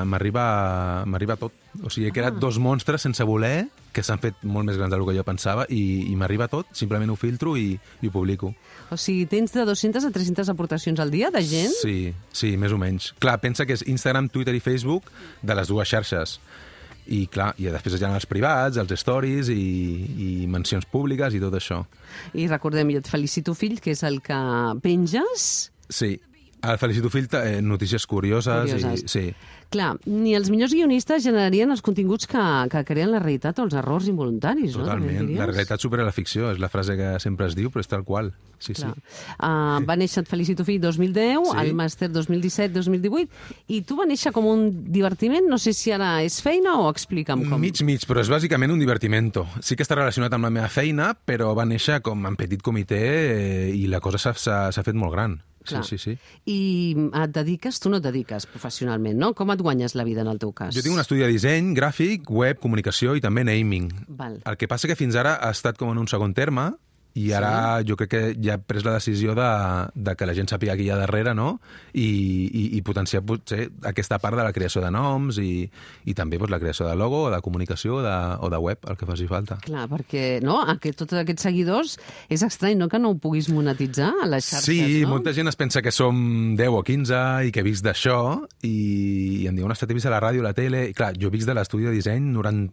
m'arriba tot. O sigui, he creat dos monstres sense voler, que s'han fet molt més grans del que jo pensava, i m'arriba tot, simplement ho filtro i ho publico. O sigui, tens de 200 a 300 aportacions al dia de gent? Sí, més o menys. Clar, pensa que és Instagram, Twitter i Facebook de les dues xarxes. I clar, i després hi ha els privats, els stories i mencions públiques i tot això. I recordem, Et felicito, fill, que és el que penges? Sí, el felicito, fill, notícies curioses. I, sí. Clar, ni els millors guionistes generarien els continguts que creen la realitat o els errors involuntaris, no? Totalment. La realitat supera la ficció, és la frase que sempre es diu, però és tal qual. Sí, clar. Sí. Va néixer Et felicito, fill, 2010, sí. El màster 2017-2018, i tu va néixer com un divertiment? No sé si ara és feina o explica'm com. Mig, però és bàsicament un divertimento. Sí que està relacionat amb la meva feina, però va néixer com en petit comitè i la cosa s'ha fet molt gran. Clar. Sí. I et dediques, tu no et dediques professionalment, no? Com et guanyes la vida en el teu cas? Jo tinc un estudi de disseny, gràfic, web, comunicació i també naming. Val. El que passa que fins ara ha estat com en un segon terme i ara jo crec que ja he pres la decisió de que la gent sàpiga qui hi ha darrere, no? I potenciar potser aquesta part de la creació de noms i també la creació de logo, de comunicació o de web, el que faci falta. Clar, perquè tots aquests seguidors és estrany, no?, que no ho puguis monetitzar a les xarxes, sí, no? Molta gent es pensa que som 10 o 15 i que visc d'això i em diuen, t'he vist a la ràdio, a la tele... I clar, jo visc de l'estudi de disseny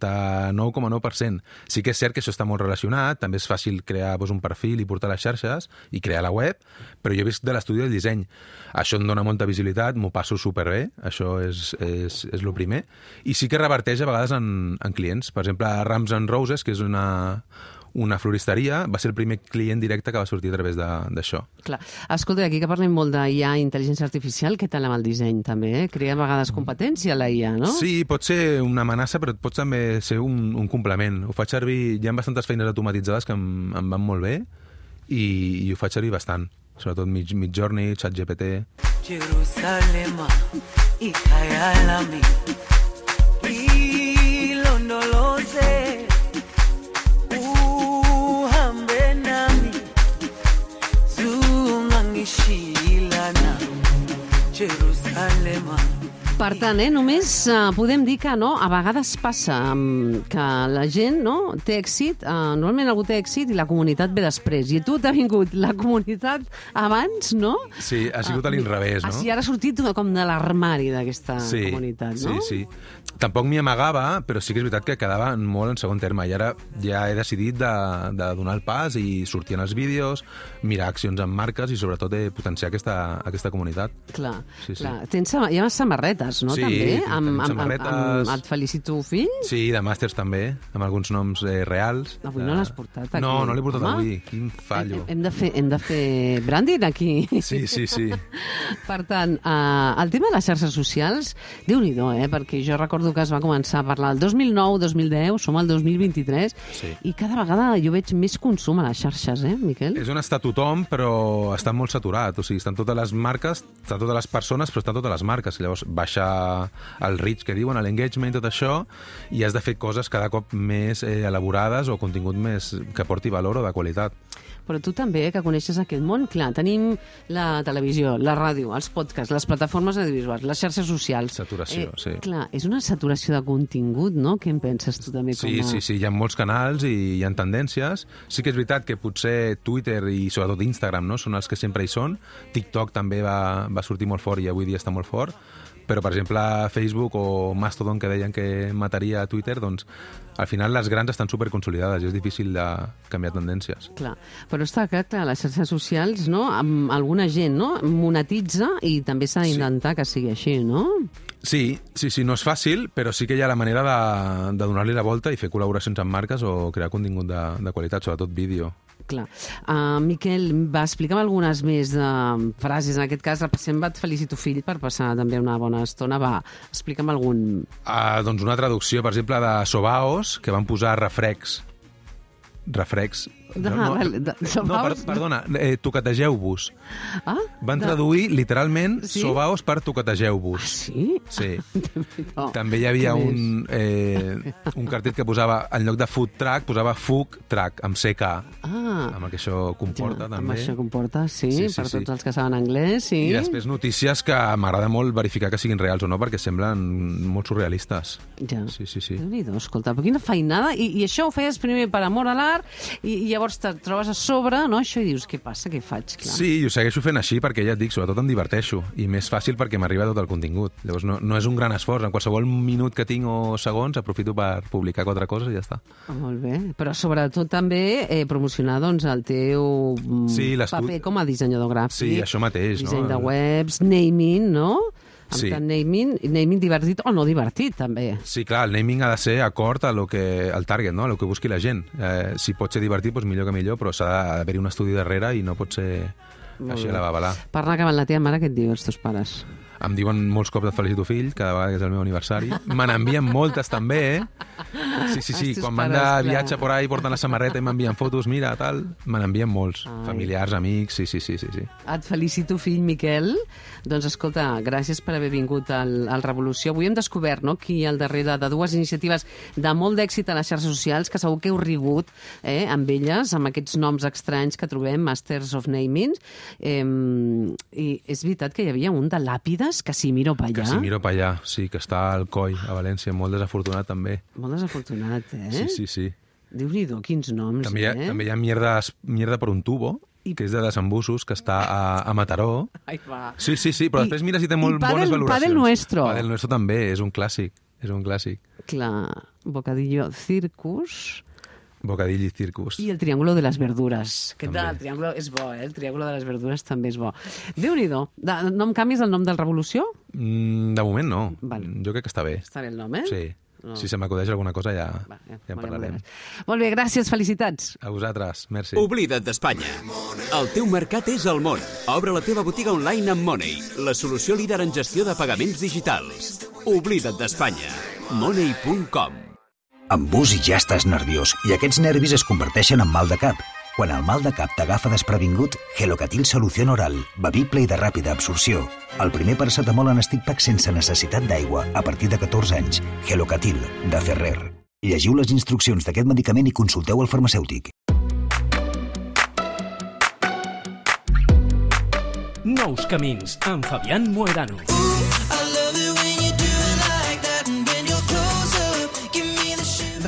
99,9%. Sí que és cert que això està molt relacionat, també és fàcil crear un perfil i portar les xarxes i crear la web, però jo visc de l'estudi del disseny. Això em dona molta visibilitat, m'ho passo superbé, això és el primer. I sí que reverteix a vegades en clients. Per exemple, Rams and Roses, que és una floristeria, va ser el primer client directe que va sortir a través d'això. Clar. Escolta, aquí que parlem molt d'IA, intel·ligència artificial, què tal amb el disseny també? Crea a vegades competència la IA, no? Sí, pot ser una amenaça, però pot també ser un complement. Ho faig servir, hi ha bastantes feines automatitzades que em van molt bé i ho faig servir bastant. Sobretot Midjourney, ChatGPT... Jerusalema, hija yalami, ilondoloze, uhambe nami, zungangishilana, Jerusalema. Per tant, només podem dir que no, a vegades passa que la gent té èxit, normalment algú té èxit i la comunitat ve després. I a tu t'ha vingut la comunitat abans, no? Sí, ha sigut a l'inrevés, no? Sí, ara ha sortit com de l'armari d'aquesta comunitat, no? Sí. Tampoc m'hi amagava, però sí que és veritat que quedava molt en segon terme. I ara ja he decidit de donar el pas i sortir en els vídeos, mirar accions amb marques i sobretot potenciar aquesta comunitat. Clar. Hi ha samarretes, no? Sí, també, amb samarretes. Et felicito, fill? Sí, de màsters també, amb alguns noms reals. Avui no l'has portat aquí. No l'he portat avui. Quin fallo. Hem de fer branding aquí. Sí. Per tant, el tema de les xarxes socials, Déu-n'hi-do, perquè jo recordo que es va començar a parlar el 2009, 2010, som al 2023, i cada vegada jo veig més consum a les xarxes, Miquel? És on està tothom, però està molt saturat. O sigui, estan totes les marques, estan totes les persones, però estan totes les marques. Llavors, baixa el reach que diuen, l'engagement, tot això, i has de fer coses cada cop més elaborades o contingut més que porti valor o de qualitat. Però tu també, que coneixes aquest món, clar, tenim la televisió, la ràdio, els podcasts, les plataformes audiovisuals, les xarxes socials. Saturació, sí. Clar, és una saturació de contingut, no? Què en penses tu també? Sí, hi ha molts canals i hi ha tendències. Sí que és veritat que potser Twitter i sobretot Instagram, no?, són els que sempre hi són. TikTok també va sortir molt fort i avui dia està molt fort. Però, per exemple, Facebook o Mastodon, que deien que mataria a Twitter, doncs, al final les grans estan superconsolidades i és difícil de canviar tendències. Clar, però està clar, les xarxes socials, no?, amb alguna gent, no?, monetitza i també s'ha d'intentar que sigui així, no? Sí, no és fàcil, però sí que hi ha la manera de donar-li la volta i fer col·laboracions amb marques o crear contingut de qualitat, sobretot vídeo. Clar. Miquel, va explica'm algunes més frases. En aquest cas, repassem Et felicito, fill, per passar també una bona estona. Va, explica'm algun... Doncs una traducció, per exemple, de Sobaos, que van posar refrecs. Perdona, toquetegeu-vos. Van traduir literalment Sobaos per toquetegeu-vos. Sí? Sí. També hi havia un cartell que posava, en lloc de food truck, posava food truck, amb CK. Amb el que això comporta, també. Amb això comporta, sí, per tots els que saben anglès, sí. I després notícies que m'agrada molt verificar que siguin reals o no, perquè semblen molt surrealistes. Ja. Sí. Déu-n'hi-do, escolta, però quina feinada. I això ho feies primer per amor a l'art, i llavors te trobes a sobre, no?, això, i dius, què passa, què faig? Clar. Sí, i ho segueixo fent així perquè, ja et dic, sobretot em diverteixo, i més fàcil perquè m'arriba tot el contingut. Llavors no és un gran esforç, en qualsevol minut que tinc o segons aprofito per publicar 4 coses i ja està. Molt bé, però sobretot també promocionar, doncs, el teu paper com a dissenyador gràfic. Sí, això mateix, disseny de webs, naming, no? Amb tant naming divertit o no divertit, també. Sí, clar, el naming ha de ser acord al target, no?, a lo que busqui la gent. Si pot ser divertit, doncs millor que millor, però s'ha d'haver-hi un estudi darrere i no pot ser així a la babalà. Per anar acabant, la teva mare, què et diu els teus pares? Em diuen molts cops et felicito, fill, cada vegada que és el meu aniversari. Me n'envien moltes, també, Sí. Quan van de viatge por ahí, porten la samarreta i m'envien fotos, mira, tal. Me n'envien molts. Familiars, amics, sí. Et felicito, fill Miquel. Doncs, escolta, gràcies per haver vingut al Revolució. Avui hem descobert, no?, qui hi ha al darrere de 2 iniciatives de molt d'èxit a les xarxes socials, que segur que heu rigut amb elles, amb aquests noms estranys que trobem, Masters of Naming. I és veritat que hi havia un de Làpides, Casimiro Pallà. Casimiro Pallà, sí, que està al COI, a València, molt desafortunat també. Molt desafortunat, Sí. Déu-n'hi-do, quins noms, també hi ha mierda per un tubo, que és de desembussos, que està a Mataró. Ai, va. Sí, però després mira si té molt bones valoracions. Padel Nuestro. Padel Nuestro també, és un clàssic. Clar, Bocadillo Circus... Bocadillo y Circus. I el Triángulo de las Verduras. El triángulo és bo, el Triángulo de las Verduras també és bo. Déu-n'hi-do. No em canvis el nom del Revolució? De moment no. Val. Jo crec que està bé. Està bé el nom, Sí. No. Si se m'acudeix alguna cosa ja en parlarem. Molt bé, gràcies, felicitats. A vosaltres, merci. Oblida't d'Espanya. El teu mercat és el món. Obre la teva botiga online amb Money, la solució líder en gestió de pagaments digitals. Oblida't d'Espanya. Money.com. Amb bus ja estàs nerviós i aquests nervis es converteixen en mal de cap. Quan el mal de cap t'agafa desprevingut, Gelocatil Solució Oral, bevible i de ràpida absorció. El primer paracetamol en stick pack sense necessitat d'aigua a partir de 14 anys. Gelocatil, de Ferrer. Llegiu les instruccions d'aquest medicament i consulteu el farmacèutic. Nous camins, amb Fabián Moedano. I love it when you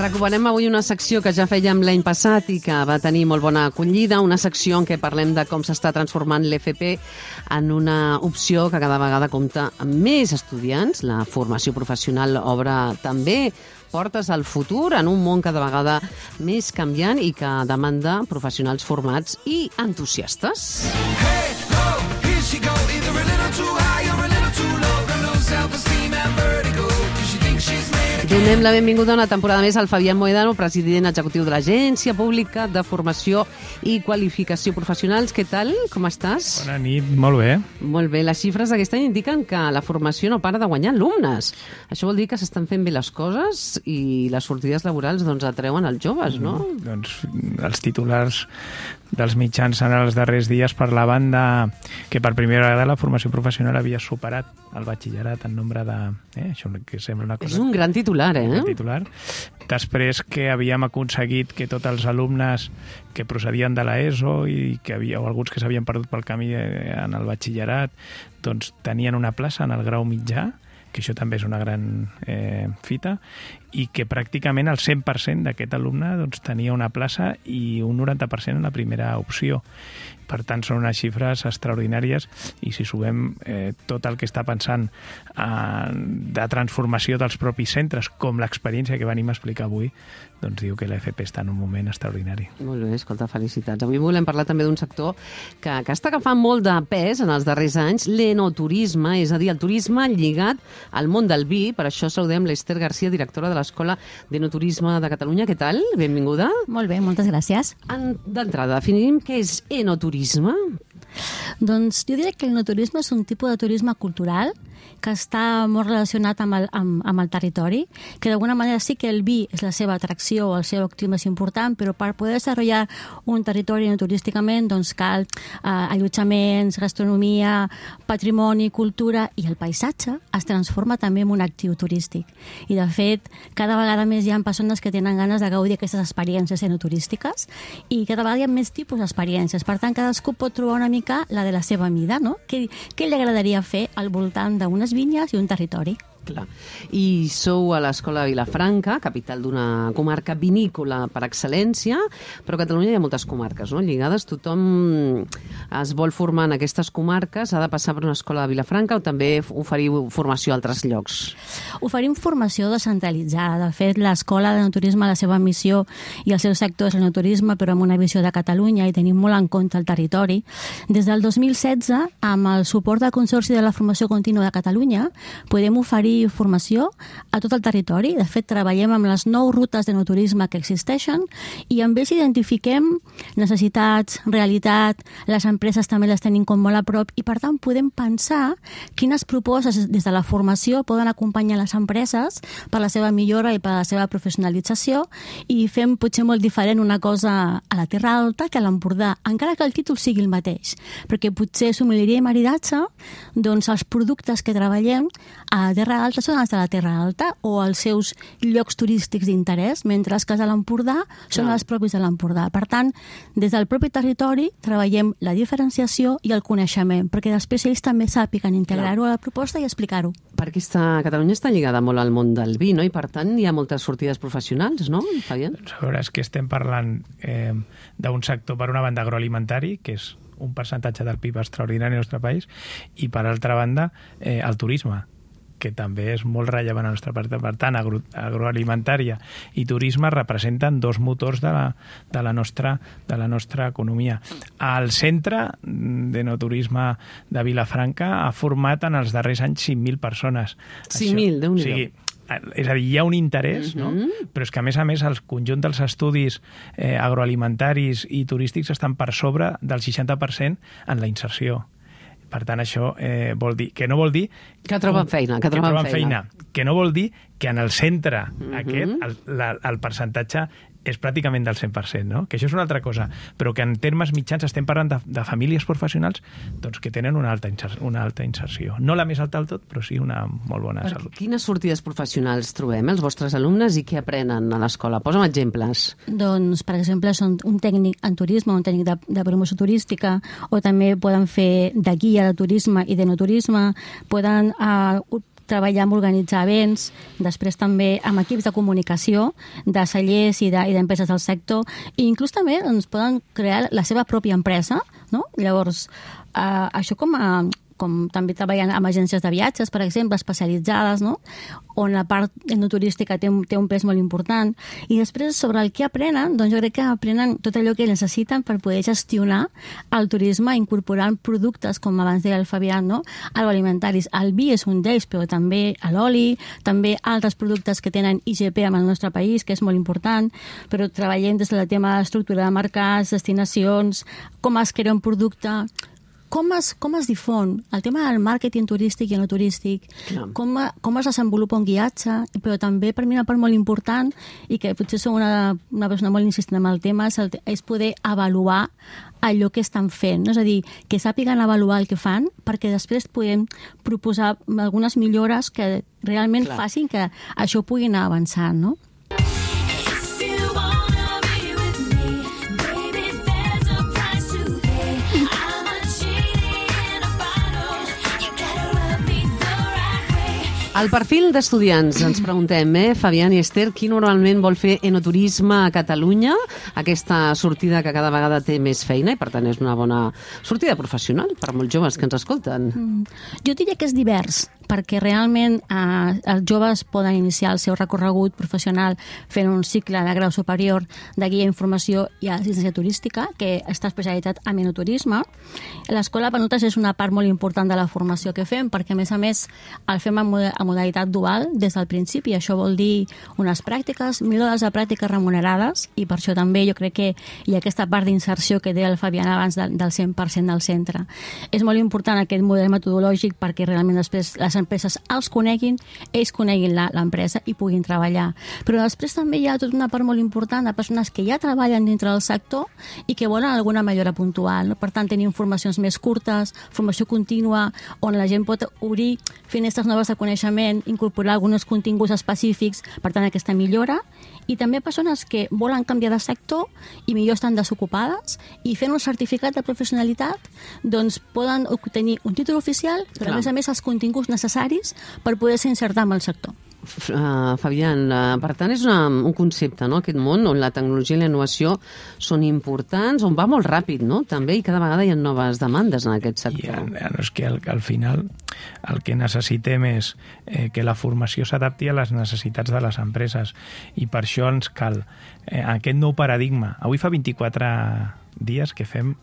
Recuperem avui una secció que ja fèiem l'any passat i que va tenir molt bona acollida, una secció en què parlem de com s'està transformant l'FP en una opció que cada vegada compta amb més estudiants. La formació professional obre també portes al futur en un món cada vegada més canviant i que demanda professionals formats i entusiastes. Hey, ho, here she go, either a little too high or a little too low. Got no self-esteem and vertigo, 'cause she thinks she's made of... Donem la benvinguda una temporada més al Fabián Mohedano, president executiu de l'Agència Pública de Formació i Qualificació Professionals. Què tal? Com estàs? Bona nit, molt bé. Molt bé. Les xifres d'aquest any indiquen que la formació no para de guanyar alumnes. Això vol dir que s'estan fent bé les coses i les sortides laborals doncs, atreuen els joves, no? Doncs els titulars dels mitjans en els darrers dies parlaven de que per primera vegada la formació professional havia superat el batxillerat en nombre de... Això que sembla una cosa... És un gran titular, eh? Un gran titular. Després que havíem aconseguit que tots els alumnes que procedien de l'ESO i que o alguns que s'havien perdut pel camí en el batxillerat doncs tenien una plaça en el grau mitjà, que això també és una gran fita, i que pràcticament el 100% d'aquest alumne doncs, tenia una plaça i un 90% en la primera opció. Per tant, són unes xifres extraordinàries i si subem tot el que està pensant de transformació dels propis centres, com l'experiència que venim a explicar avui, doncs diu que l'FP està en un moment extraordinari. Molt bé, escolta, felicitats. Avui volem parlar també d'un sector que està agafant molt de pes en els darrers anys, l'enoturisme, és a dir, el turisme lligat al món del vi. Per això saludem l'Ester García, directora de l'Escola d'Enoturisme de Catalunya. Què tal? Benvinguda. Molt bé, moltes gràcies. D'entrada, definim què és enoturisme. Doncs jo diria que l'enoturisme és un tipus de turisme cultural que està molt relacionat amb el territori, que d'alguna manera sí que el vi és la seva atracció, el seu actiu més important, però per poder desenvolupar un territori enoturísticament doncs cal allotjaments, gastronomia, patrimoni, cultura, i el paisatge es transforma també en un actiu turístic. I de fet, cada vegada més hi ha persones que tenen ganes de gaudir aquestes experiències enoturístiques i cada vegada hi ha més tipus d'experiències. Per tant, cadascú pot trobar una mica la de la seva mida, no? Què li agradaria fer al voltant d'unes vinyes i un territori? Clar. I sou a l'Escola de Vilafranca, capital d'una comarca vinícola per excel·lència, però a Catalunya hi ha moltes comarques, no? Lligades, tothom es vol formar en aquestes comarques, ha de passar per una escola de Vilafranca o també oferiu formació a altres llocs? Oferim formació descentralitzada. De fet, l'Escola d'Enoturisme, la seva missió i el seu sector és l'enoturisme, però amb una visió de Catalunya i tenim molt en compte el territori. Des del 2016, amb el suport del Consorci de la Formació Contínua de Catalunya, podem oferir formació a tot el territori. De fet, treballem amb les 9 rutes d'enoturisme que existeixen i amb ells identifiquem necessitats, realitat, les empreses també les tenim com molt a prop i, per tant, podem pensar quines propostes des de la formació poden acompanyar les empreses per la seva millora i per la seva professionalització i fem potser molt diferent una cosa a la Terra Alta que a l'Empordà, encara que el títol sigui el mateix, perquè potser sommelieria i maridatge, doncs els productes que treballem a Terra Alta són els de la Terra Alta o els seus llocs turístics d'interès, mentre els que de l'Empordà són els propis de l'Empordà. Per tant, des del propi territori treballem la diferenciació i el coneixement, perquè després ells també sàpiguen integrar-ho a la proposta i explicar-ho. Perquè Catalunya està lligada molt al món del vi, no? I per tant hi ha moltes sortides professionals, no, Fabián? Doncs a veure, és que estem parlant d'un sector, per una banda, agroalimentari, que és un percentatge del PIB extraordinari al nostre país, i per altra banda, el turisme, que també és molt rellevant a la nostra part. Per tant, agroalimentària i turisme representen dos motors de la nostra economia. El centre d'enoturisme de Vilafranca ha format en els darrers anys 5.000 persones. 5.000, Déu-n'hi-do. O sigui, és a dir, hi ha un interès, no? Però és que, a més, el conjunt dels estudis agroalimentaris i turístics estan per sobre del 60% en la inserció. Per tant, això vol dir... Que no vol dir... Que troben feina. Que no vol dir que en el centre aquest el percentatge és pràcticament del 100%, no? Que això és una altra cosa, però que en termes mitjans estem parlant de famílies professionals doncs, que tenen una alta inserció. No la més alta del tot, però sí una molt bona salut. Quines sortides professionals trobem els vostres alumnes i què aprenen a l'escola? Posa'm exemples. Doncs, per exemple, són un tècnic en turisme, un tècnic de promoció turística, o també poden fer de guia de turisme i d'enoturisme, poden treballar amb organitzar events, després també amb equips de comunicació, de cellers i d'empreses del sector, i inclús també doncs, poden crear la seva pròpia empresa, no? Llavors, això com també treballant amb agències de viatges, per exemple, especialitzades, no? On la part enoturística té un pes molt important. I després, sobre el que aprenen, doncs jo crec que aprenen tot allò que necessiten per poder gestionar el turisme, incorporant productes, com abans deia el Fabián, no? Agroalimentaris. El vi és un d'ells, però també l'oli, també altres productes que tenen IGP en el nostre país, que és molt important, però treballem des del tema d'estructura de mercats, destinacions, com es crea un producte, com es difon el tema del màrqueting turístic i no turístic, com es desenvolupa un guiatge, però també per mi una part molt important, i que potser sou una persona molt insistent en el tema, és poder avaluar allò que estan fent, no? És a dir, que sàpiguen avaluar el que fan, perquè després podem proposar algunes millores que realment facin que això pugui anar avançant, no? Al perfil d'estudiants ens preguntem, Fabián i Esther, qui normalment vol fer enoturisme a Catalunya? Aquesta sortida que cada vegada té més feina i, per tant, és una bona sortida professional per molts joves que ens escolten. Jo diria que és divers, perquè realment els joves poden iniciar el seu recorregut professional fent un cicle de grau superior de guia d'informació i assistència turística, que està especialitzat en enoturisme. L'escola per nosaltres és una part molt important de la formació que fem, perquè, a més, el fem a modalitat dual des del principi. Això vol dir unes pràctiques, 1.000 hores de pràctiques remunerades, i per això també jo crec que hi ha aquesta part d'inserció que deia el Fabián abans del 100% del centre. És molt important aquest model metodològic perquè realment després les empreses els coneguin, ells coneguin l'empresa i puguin treballar. Però després també hi ha tota una part molt important de persones que ja treballen dintre del sector i que volen alguna millora puntual, no? Per tant, tenim formacions més curtes, formació contínua, on la gent pot obrir finestres noves de coneixement, incorporar alguns continguts específics, per tant, aquesta millora. I també persones que volen canviar de sector i millor estan desocupades i fent un certificat de professionalitat doncs poden obtenir un títol oficial, però a més els continguts necessaris per poder-se insertar en el sector. Fabián, per tant, és un concepte, no?, aquest món on la tecnologia i la innovació són importants, on va molt ràpid, no?, també, i cada vegada hi ha noves demandes en aquest sector. És que al final el que necessitem és que la formació s'adapti a les necessitats de les empreses, i per això ens cal aquest nou paradigma. Avui fa 24 dies que fem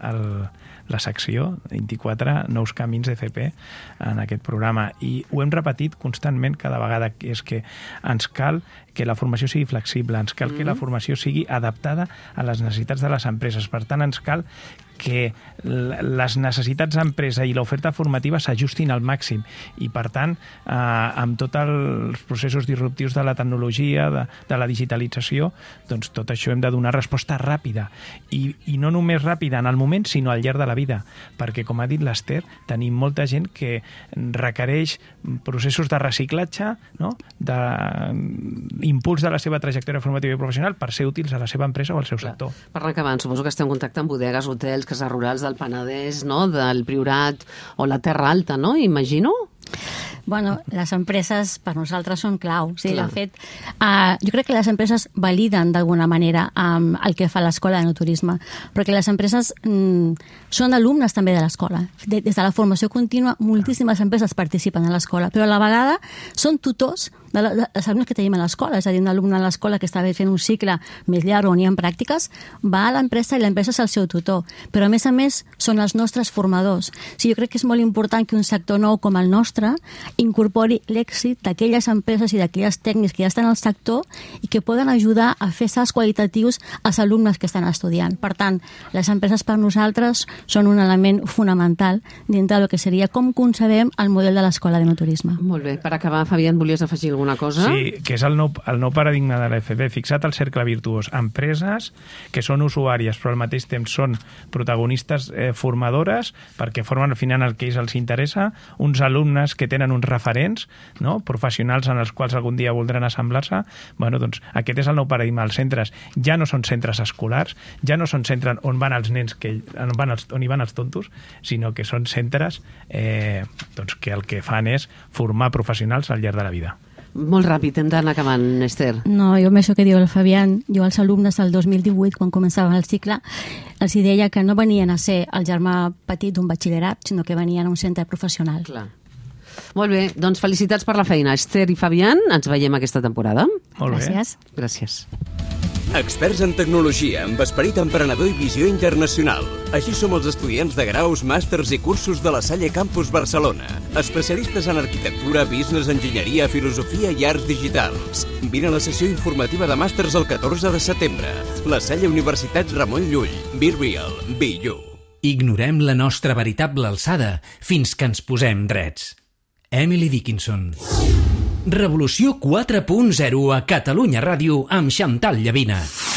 la secció 24 nous camins d'FP en aquest programa, i ho hem repetit constantment cada vegada, que és que ens cal que la formació sigui flexible, ens cal que la formació sigui adaptada a les necessitats de les empreses. Per tant, ens cal que les necessitats d'empresa i l'oferta formativa s'ajustin al màxim, i per tant, amb tots els processos disruptius de la tecnologia, de la digitalització, doncs tot això hem de donar resposta ràpida, i no només ràpida en el moment, sinó al llarg de la vida, perquè, com ha dit l'Esther, tenim molta gent que requereix processos de reciclatge, no?, d'impuls de la seva trajectòria formativa i professional per ser útils a la seva empresa o al seu sector. Per anar acabant, suposo que esteu en contacte amb bodegues, hotels, cases rurals del Penedès, no?, del Priorat o la Terra Alta, no?, imagino? Bueno, les empreses per nosaltres són clau. Sí, de fet, jo crec que les empreses validen d'alguna manera el que fa l'escola d'enoturisme, perquè les empreses són alumnes també de l'escola. Des de la formació contínua, moltíssimes empreses participen a l'escola, però a la vegada són tutors dels alumnes que tenim a l'escola. És a dir, un alumne a l'escola que està fent un cicle més llarg on hi ha pràctiques, va a l'empresa i l'empresa és el seu tutor. Però, a més, són els nostres formadors. Sí, jo crec que és molt important que un sector nou com el nostre incorpori l'èxit d'aquelles empreses i d'aquelles tècnics que ja estan al sector i que poden ajudar a fer salts qualitatius als alumnes que estan estudiant. Per tant, les empreses per nosaltres són un element fonamental dintre del que seria com concebem el model de l'escola d'enoturisme. Molt bé. Per acabar, Fabián, volies afegir alguna cosa? Sí, que és el nou paradigma de l'FP, fixat al cercle virtuós. Empreses que són usuàries, però al mateix temps són protagonistes formadores, perquè formen al final el que ells els interessa, uns alumnes que tenen uns referents, no?, professionals en els quals algun dia voldran assemblar-se. Bueno, doncs aquest és el nou paradigma. Els centres ja no són centres escolars, ja no són centres on van els nens, on hi van els tontos, sinó que són centres doncs, que el que fan és formar professionals al llarg de la vida. Molt ràpid, hem d'anar acabant, Esther. No, jo amb això que diu el Fabián, jo als alumnes del 2018, quan començava el cicle, els deia que no venien a ser el germà petit d'un batxillerat, sinó que venien a un centre professional. Clar. Molt bé, doncs felicitats per la feina. Esther i Fabián, ens veiem aquesta temporada. Molt bé. Gràcies. Gràcies. Experts en tecnologia, amb esperit emprenedor i visió internacional. Així som els estudiants de graus, màsters i cursos de la Salle Campus Barcelona. Especialistes en arquitectura, business, enginyeria, filosofia i arts digitals. Vine a la sessió informativa de màsters el 14 de setembre. La Salle Universitat Ramon Llull. Be real, be you. Ignorem la nostra veritable alçada fins que ens posem drets. Emily Dickinson. Revolució 4.0 a Catalunya Ràdio amb Xantal Llavina.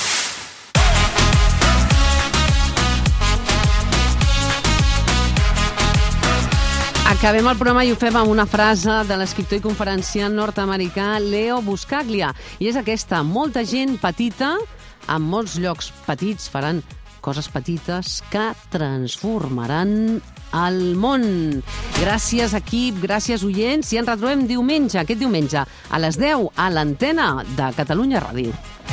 Acabem el programa i ho fem amb una frase de l'escriptor i conferenciant nord-americà Leo Buscaglia. I és aquesta: molta gent petita, en molts llocs petits, faran coses petites que transformaran el món. Gràcies, equip, gràcies, oients, i ens retrobem diumenge, aquest diumenge, a les 10, a l'antena de Catalunya Ràdio.